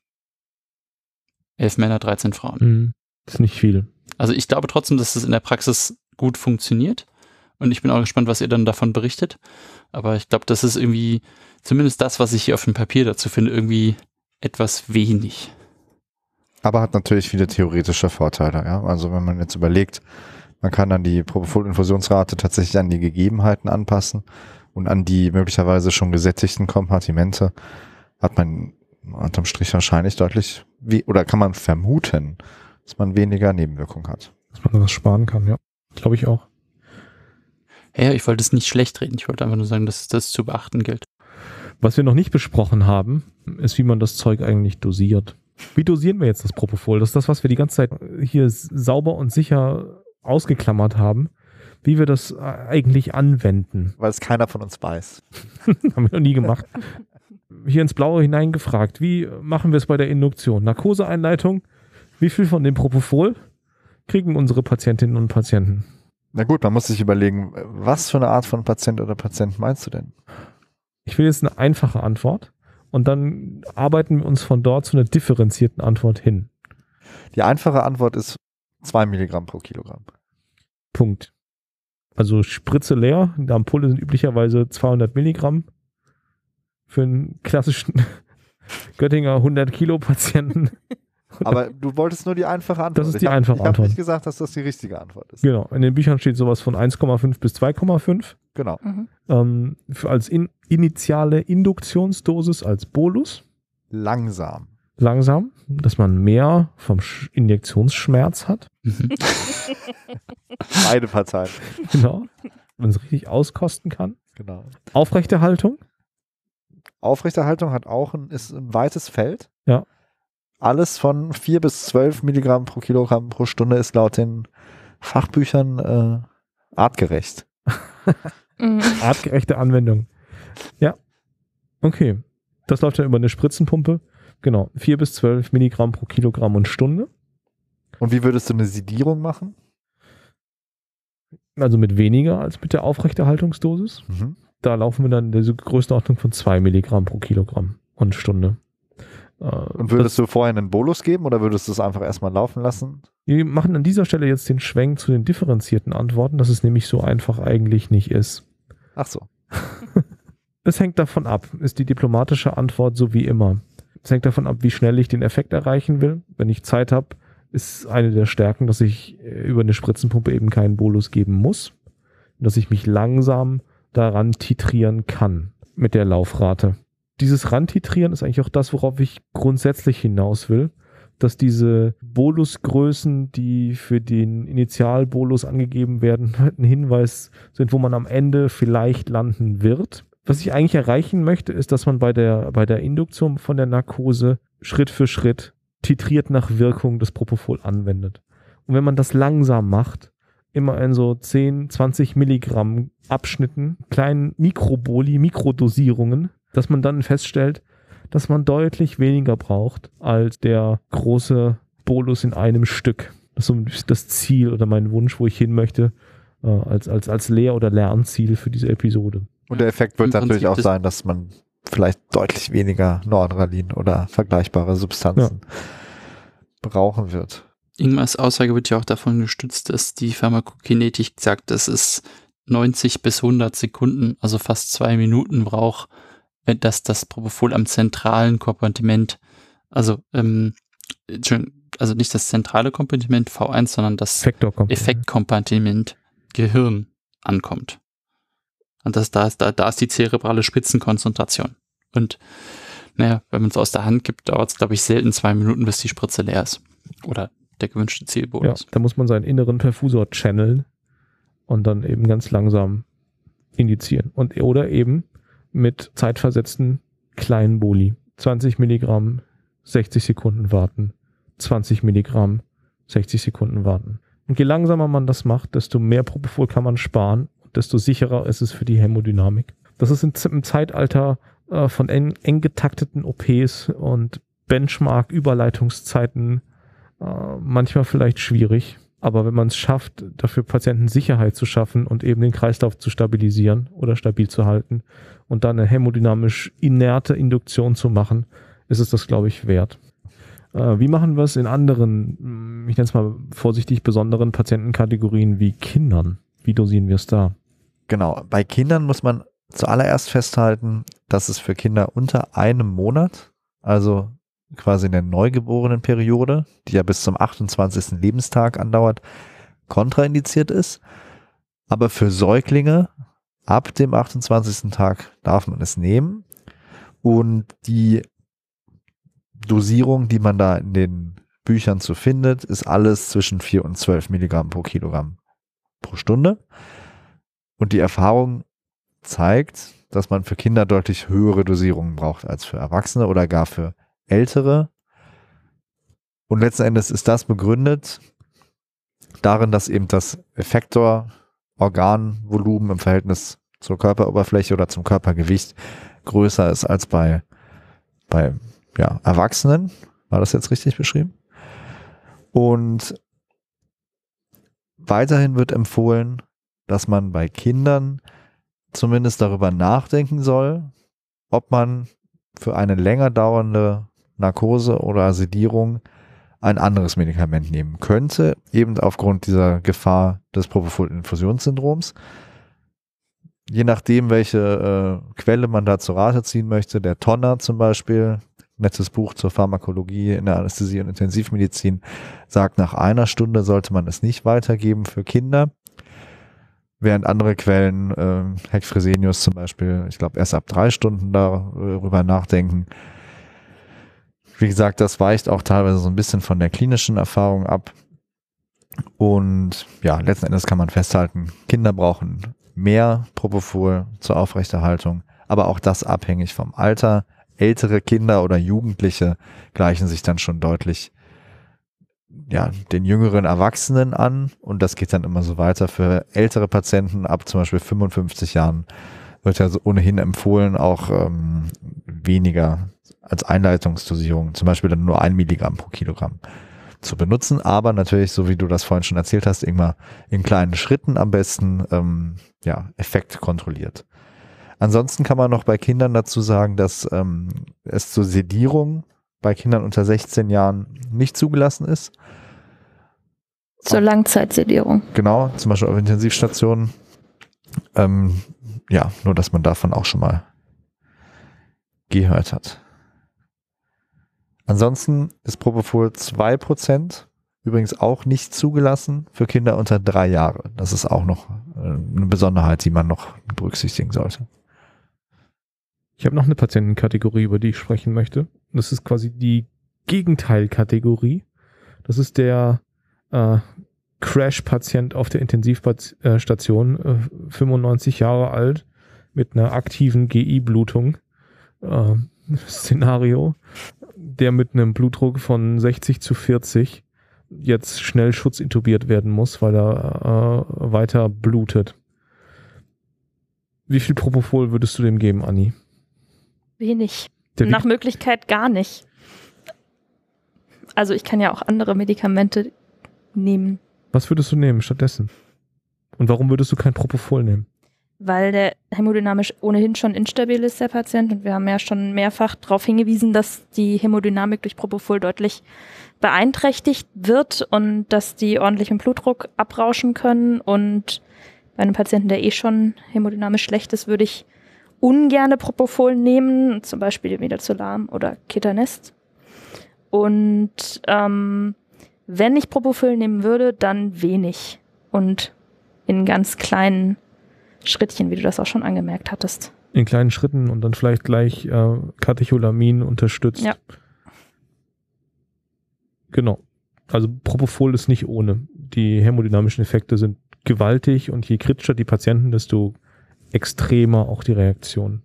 D: Elf Männer, dreizehn Frauen.
B: Mhm. Das ist nicht viel.
D: Also ich glaube trotzdem, dass es in der Praxis gut funktioniert und ich bin auch gespannt, was ihr dann davon berichtet. Aber ich glaube, das ist irgendwie, zumindest das, was ich hier auf dem Papier dazu finde, irgendwie etwas wenig.
A: Aber hat natürlich viele theoretische Vorteile, ja. Also wenn man jetzt überlegt, man kann dann die Propofol-Infusionsrate tatsächlich an die Gegebenheiten anpassen und an die möglicherweise schon gesättigten Kompartimente, hat man unterm Strich wahrscheinlich deutlich, wie, oder kann man vermuten, dass man weniger Nebenwirkungen hat.
B: Dass man das sparen kann, ja. Glaube ich auch.
D: Ja, ich wollte es nicht schlecht reden. Ich wollte einfach nur sagen, dass das zu beachten gilt.
B: Was wir noch nicht besprochen haben, ist, wie man das Zeug eigentlich dosiert. Wie dosieren wir jetzt das Propofol? Das ist das, was wir die ganze Zeit hier sauber und sicher ausgeklammert haben. Wie wir das eigentlich anwenden.
A: Weil es keiner von uns weiß.
B: Haben wir noch nie gemacht. Hier ins Blaue hineingefragt. Wie machen wir es bei der Induktion? Narkoseeinleitung. Wie viel von dem Propofol kriegen unsere Patientinnen und Patienten?
A: Na gut, man muss sich überlegen, was für eine Art von Patient oder Patient meinst du denn?
B: Ich will jetzt eine einfache Antwort. Und dann arbeiten wir uns von dort zu einer differenzierten Antwort hin.
A: Die einfache Antwort ist zwei Milligramm pro Kilogramm.
B: Punkt. Also Spritze leer. Die Ampulle sind üblicherweise zweihundert Milligramm. Für einen klassischen Göttinger hundert Kilo Patienten.
A: Aber du wolltest nur die einfache Antwort.
B: Das ist die einfache
A: ich hab,
B: Antwort.
A: Ich habe nicht gesagt, dass das die richtige Antwort ist.
B: Genau. In den Büchern steht sowas von eins Komma fünf bis zwei Komma fünf.
A: Genau.
C: Mhm.
B: Ähm, für als in, initiale Induktionsdosis als Bolus.
A: Langsam.
B: Langsam, dass man mehr vom Sch- Injektionsschmerz hat.
A: Beide Parteien.
B: Genau. Man es richtig auskosten kann.
A: Genau.
B: Aufrechterhaltung?
A: Aufrechterhaltung hat auch ein, ist ein weites Feld.
B: Ja.
A: Alles von vier bis zwölf Milligramm pro Kilogramm pro Stunde ist laut den Fachbüchern äh, artgerecht.
C: Mhm.
B: Artgerechte Anwendung. Ja. Okay. Das läuft dann über eine Spritzenpumpe. Genau. vier bis zwölf Milligramm pro Kilogramm und Stunde.
A: Und wie würdest du eine Sedierung machen?
B: Also mit weniger als mit der Aufrechterhaltungsdosis.
A: Mhm.
B: Da laufen wir dann in der Größenordnung von zwei Milligramm pro Kilogramm und Stunde. Äh,
A: Und würdest du vorher einen Bolus geben oder würdest du es einfach erstmal laufen lassen?
B: Wir machen an dieser Stelle jetzt den Schwenk zu den differenzierten Antworten, dass es nämlich so einfach eigentlich nicht ist.
A: Ach so.
B: Es hängt davon ab, ist die diplomatische Antwort so wie immer. Es hängt davon ab, wie schnell ich den Effekt erreichen will. Wenn ich Zeit habe, ist eine der Stärken, dass ich über eine Spritzenpumpe eben keinen Bolus geben muss. Dass ich mich langsam daran titrieren kann mit der Laufrate. Dieses Rantitrieren ist eigentlich auch das, worauf ich grundsätzlich hinaus will, dass diese Bolusgrößen, die für den Initialbolus angegeben werden, ein Hinweis sind, wo man am Ende vielleicht landen wird. Was ich eigentlich erreichen möchte, ist, dass man bei der, bei der Induktion von der Narkose Schritt für Schritt titriert nach Wirkung des Propofol anwendet. Und wenn man das langsam macht, immer in so zehn, zwanzig Milligramm Abschnitten, kleinen Mikroboli, Mikrodosierungen, dass man dann feststellt, dass man deutlich weniger braucht als der große Bolus in einem Stück. Das ist so das Ziel oder mein Wunsch, wo ich hin möchte, äh, als, als, als Lehr- oder Lernziel für diese Episode.
A: Und der Effekt wird
D: Im
A: natürlich
D: Prinzip
A: auch sein, dass man vielleicht deutlich weniger Noradrenalin oder vergleichbare Substanzen ja. brauchen wird.
D: Ingmars Aussage wird ja auch davon gestützt, dass die Pharmakokinetik sagt, dass es neunzig bis hundert Sekunden, also fast zwei Minuten braucht, dass das Propofol am zentralen Kompartiment, also ähm, also nicht das zentrale Kompartiment V eins, sondern das Effektkompartiment Gehirn ankommt. Und das, da, ist, da, da ist die zerebrale Spitzenkonzentration. Und naja, wenn man es aus der Hand gibt, dauert es, glaube ich, selten zwei Minuten, bis die Spritze leer ist. Oder der gewünschte Zielbolus.
B: Ja, da muss man seinen inneren Perfusor channeln und dann eben ganz langsam indizieren. Und, oder eben mit zeitversetzten kleinen Boli. zwanzig Milligramm, sechzig Sekunden warten. zwanzig Milligramm, sechzig Sekunden warten. Und je langsamer man das macht, desto mehr Propofol kann man sparen und desto sicherer ist es für die Hämodynamik. Das ist im Zeitalter äh, von eng, eng getakteten O Ps und Benchmark-Überleitungszeiten äh, manchmal vielleicht schwierig. Aber wenn man es schafft, dafür Patienten Sicherheit zu schaffen und eben den Kreislauf zu stabilisieren oder stabil zu halten und dann eine hämodynamisch inerte Induktion zu machen, ist es das, glaube ich, wert. Äh, wie machen wir es in anderen, ich nenne es mal vorsichtig, besonderen Patientenkategorien wie Kindern? Wie dosieren wir es da?
A: Genau, bei Kindern muss man zuallererst festhalten, dass es für Kinder unter einem Monat, also quasi in der Neugeborenenperiode, die ja bis zum achtundzwanzigsten Lebenstag andauert, kontraindiziert ist. Aber für Säuglinge ab dem achtundzwanzigsten Tag darf man es nehmen. Und die Dosierung, die man da in den Büchern zu findet, ist alles zwischen vier und zwölf Milligramm pro Kilogramm pro Stunde. Und die Erfahrung zeigt, dass man für Kinder deutlich höhere Dosierungen braucht als für Erwachsene oder gar für Ältere. Und letzten Endes ist das begründet darin, dass eben das Effektor-Organvolumen im Verhältnis zur Körperoberfläche oder zum Körpergewicht größer ist als bei, bei ja, Erwachsenen. War das jetzt richtig beschrieben? Und weiterhin wird empfohlen, dass man bei Kindern zumindest darüber nachdenken soll, ob man für eine länger dauernde Narkose oder Sedierung ein anderes Medikament nehmen könnte, eben aufgrund dieser Gefahr des Propofol-Infusionssyndroms. Je nachdem, welche äh, Quelle man da zu Rate ziehen möchte, der Tonner zum Beispiel, nettes Buch zur Pharmakologie in der Anästhesie und Intensivmedizin, sagt, nach einer Stunde sollte man es nicht weitergeben für Kinder. Während andere Quellen, äh, Heck Fresenius zum Beispiel, ich glaube erst ab drei Stunden darüber nachdenken. Wie gesagt, das weicht auch teilweise so ein bisschen von der klinischen Erfahrung ab. Und ja, letzten Endes kann man festhalten, Kinder brauchen mehr Propofol zur Aufrechterhaltung, aber auch das abhängig vom Alter. Ältere Kinder oder Jugendliche gleichen sich dann schon deutlich ja, den jüngeren Erwachsenen an und das geht dann immer so weiter. Für ältere Patienten ab zum Beispiel fünfundfünfzig Jahren wird ja so ohnehin empfohlen, auch ähm, weniger als Einleitungsdosierung, zum Beispiel dann nur ein Milligramm pro Kilogramm zu benutzen, aber natürlich, so wie du das vorhin schon erzählt hast, immer in kleinen Schritten am besten ähm, ja, Effekt kontrolliert. Ansonsten kann man noch bei Kindern dazu sagen, dass ähm, es zur Sedierung bei Kindern unter sechzehn Jahren nicht zugelassen ist.
C: Zur Langzeitsedierung.
A: Genau, zum Beispiel auf Intensivstationen. Ähm, ja, nur dass man davon auch schon mal gehört hat. Ansonsten ist Propofol zwei Prozent übrigens auch nicht zugelassen für Kinder unter drei Jahre. Das ist auch noch eine Besonderheit, die man noch berücksichtigen sollte.
B: Ich habe noch eine Patientenkategorie, über die ich sprechen möchte. Das ist quasi die Gegenteilkategorie. Das ist der äh, Crash-Patient auf der Intensivstation, äh, fünfundneunzig Jahre alt, mit einer aktiven G I-Blutung. Äh, Szenario, der mit einem Blutdruck von sechzig zu vierzig jetzt schnell schutzintubiert werden muss, weil er äh, weiter blutet. Wie viel Propofol würdest du dem geben, Anni?
C: Wenig.
B: Der
C: Nach Möglichkeit gar nicht. Also ich kann ja auch andere Medikamente nehmen.
B: Was würdest du nehmen stattdessen? Und warum würdest du kein Propofol nehmen?
C: Weil der hämodynamisch ohnehin schon instabil ist, der Patient. Und wir haben ja schon mehrfach darauf hingewiesen, dass die Hämodynamik durch Propofol deutlich beeinträchtigt wird und dass die ordentlich im Blutdruck abrauschen können. Und bei einem Patienten, der eh schon hämodynamisch schlecht ist, würde ich ungerne Propofol nehmen, zum Beispiel Midazolam oder Ketanest. Und ähm, wenn ich Propofol nehmen würde, dann wenig und in ganz kleinen Schrittchen, wie du das auch schon angemerkt hattest.
B: In kleinen Schritten und dann vielleicht gleich äh, Katecholamin unterstützt.
C: Ja.
B: Genau. Also Propofol ist nicht ohne. Die hämodynamischen Effekte sind gewaltig und je kritischer die Patienten, desto extremer auch die Reaktion.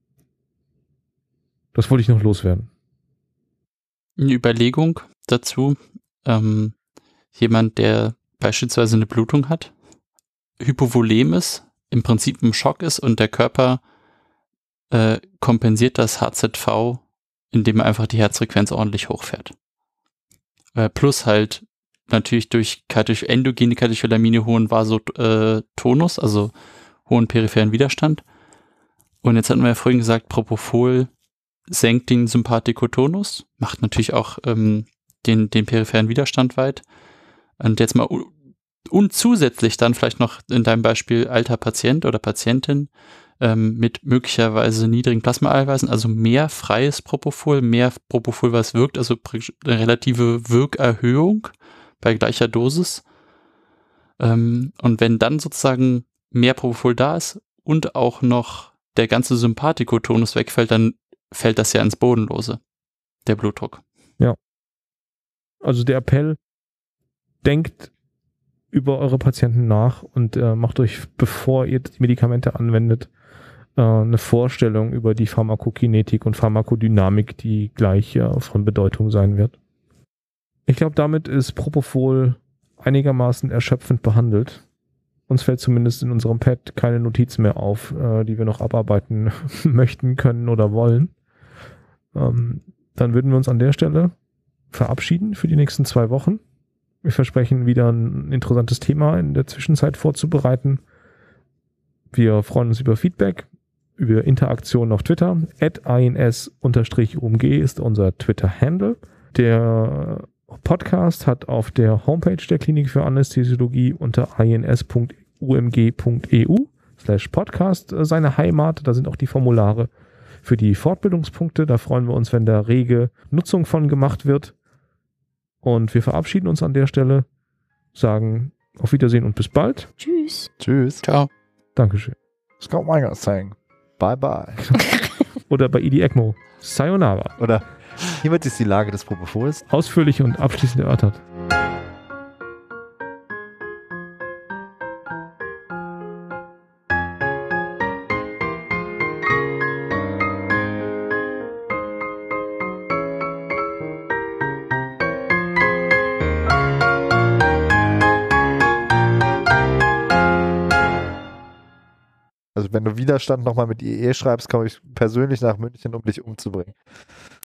B: Das wollte ich noch loswerden.
D: Eine Überlegung dazu. Ähm, jemand, der beispielsweise eine Blutung hat, hypovolem ist, im Prinzip im Schock ist und der Körper äh, kompensiert das H Z V, indem er einfach die Herzfrequenz ordentlich hochfährt. Äh, plus halt natürlich durch, durch endogene Katecholamine hohen Vasotonus, also hohen peripheren Widerstand. Und jetzt hatten wir ja vorhin gesagt, Propofol senkt den Sympathikotonus, macht natürlich auch ähm, den, den peripheren Widerstand weit. Und jetzt mal und zusätzlich dann vielleicht noch in deinem Beispiel alter Patient oder Patientin ähm, mit möglicherweise niedrigen Plasmaeiweißen, also mehr freies Propofol, mehr Propofol, was wirkt, also eine relative Wirkerhöhung bei gleicher Dosis. Ähm, und wenn dann sozusagen mehr Propofol da ist und auch noch der ganze Sympathikotonus wegfällt, dann fällt das ja ins Bodenlose, der Blutdruck.
B: Ja. Also der Appell, denkt über eure Patienten nach und äh, macht euch, bevor ihr die Medikamente anwendet, äh, eine Vorstellung über die Pharmakokinetik und Pharmakodynamik, die gleich äh, von Bedeutung sein wird. Ich glaube, damit ist Propofol einigermaßen erschöpfend behandelt. Uns fällt zumindest in unserem Pad keine Notiz mehr auf, äh, die wir noch abarbeiten möchten, können oder wollen. Ähm, dann würden wir uns an der Stelle verabschieden für die nächsten zwei Wochen. Wir versprechen wieder ein interessantes Thema in der Zwischenzeit vorzubereiten. Wir freuen uns über Feedback, über Interaktionen auf Twitter. at ins U M G ist unser Twitter-Handle. Der Podcast hat auf der Homepage der Klinik für Anästhesiologie unter ins punkt u m g punkt e u slash podcast seine Heimat. Da sind auch die Formulare für die Fortbildungspunkte. Da freuen wir uns, wenn da rege Nutzung von gemacht wird. Und wir verabschieden uns an der Stelle, sagen auf Wiedersehen und bis bald.
C: Tschüss.
A: Tschüss.
D: Ciao.
B: Dankeschön.
A: Scott Weiger saying bye bye.
B: Oder bei I D ECMO. Sayonara.
A: Oder hiermit ist die Lage des Propofols
B: Ausführlich und abschließend erörtert.
A: Also wenn du Widerstand nochmal mit I E schreibst, komme ich persönlich nach München, um dich umzubringen.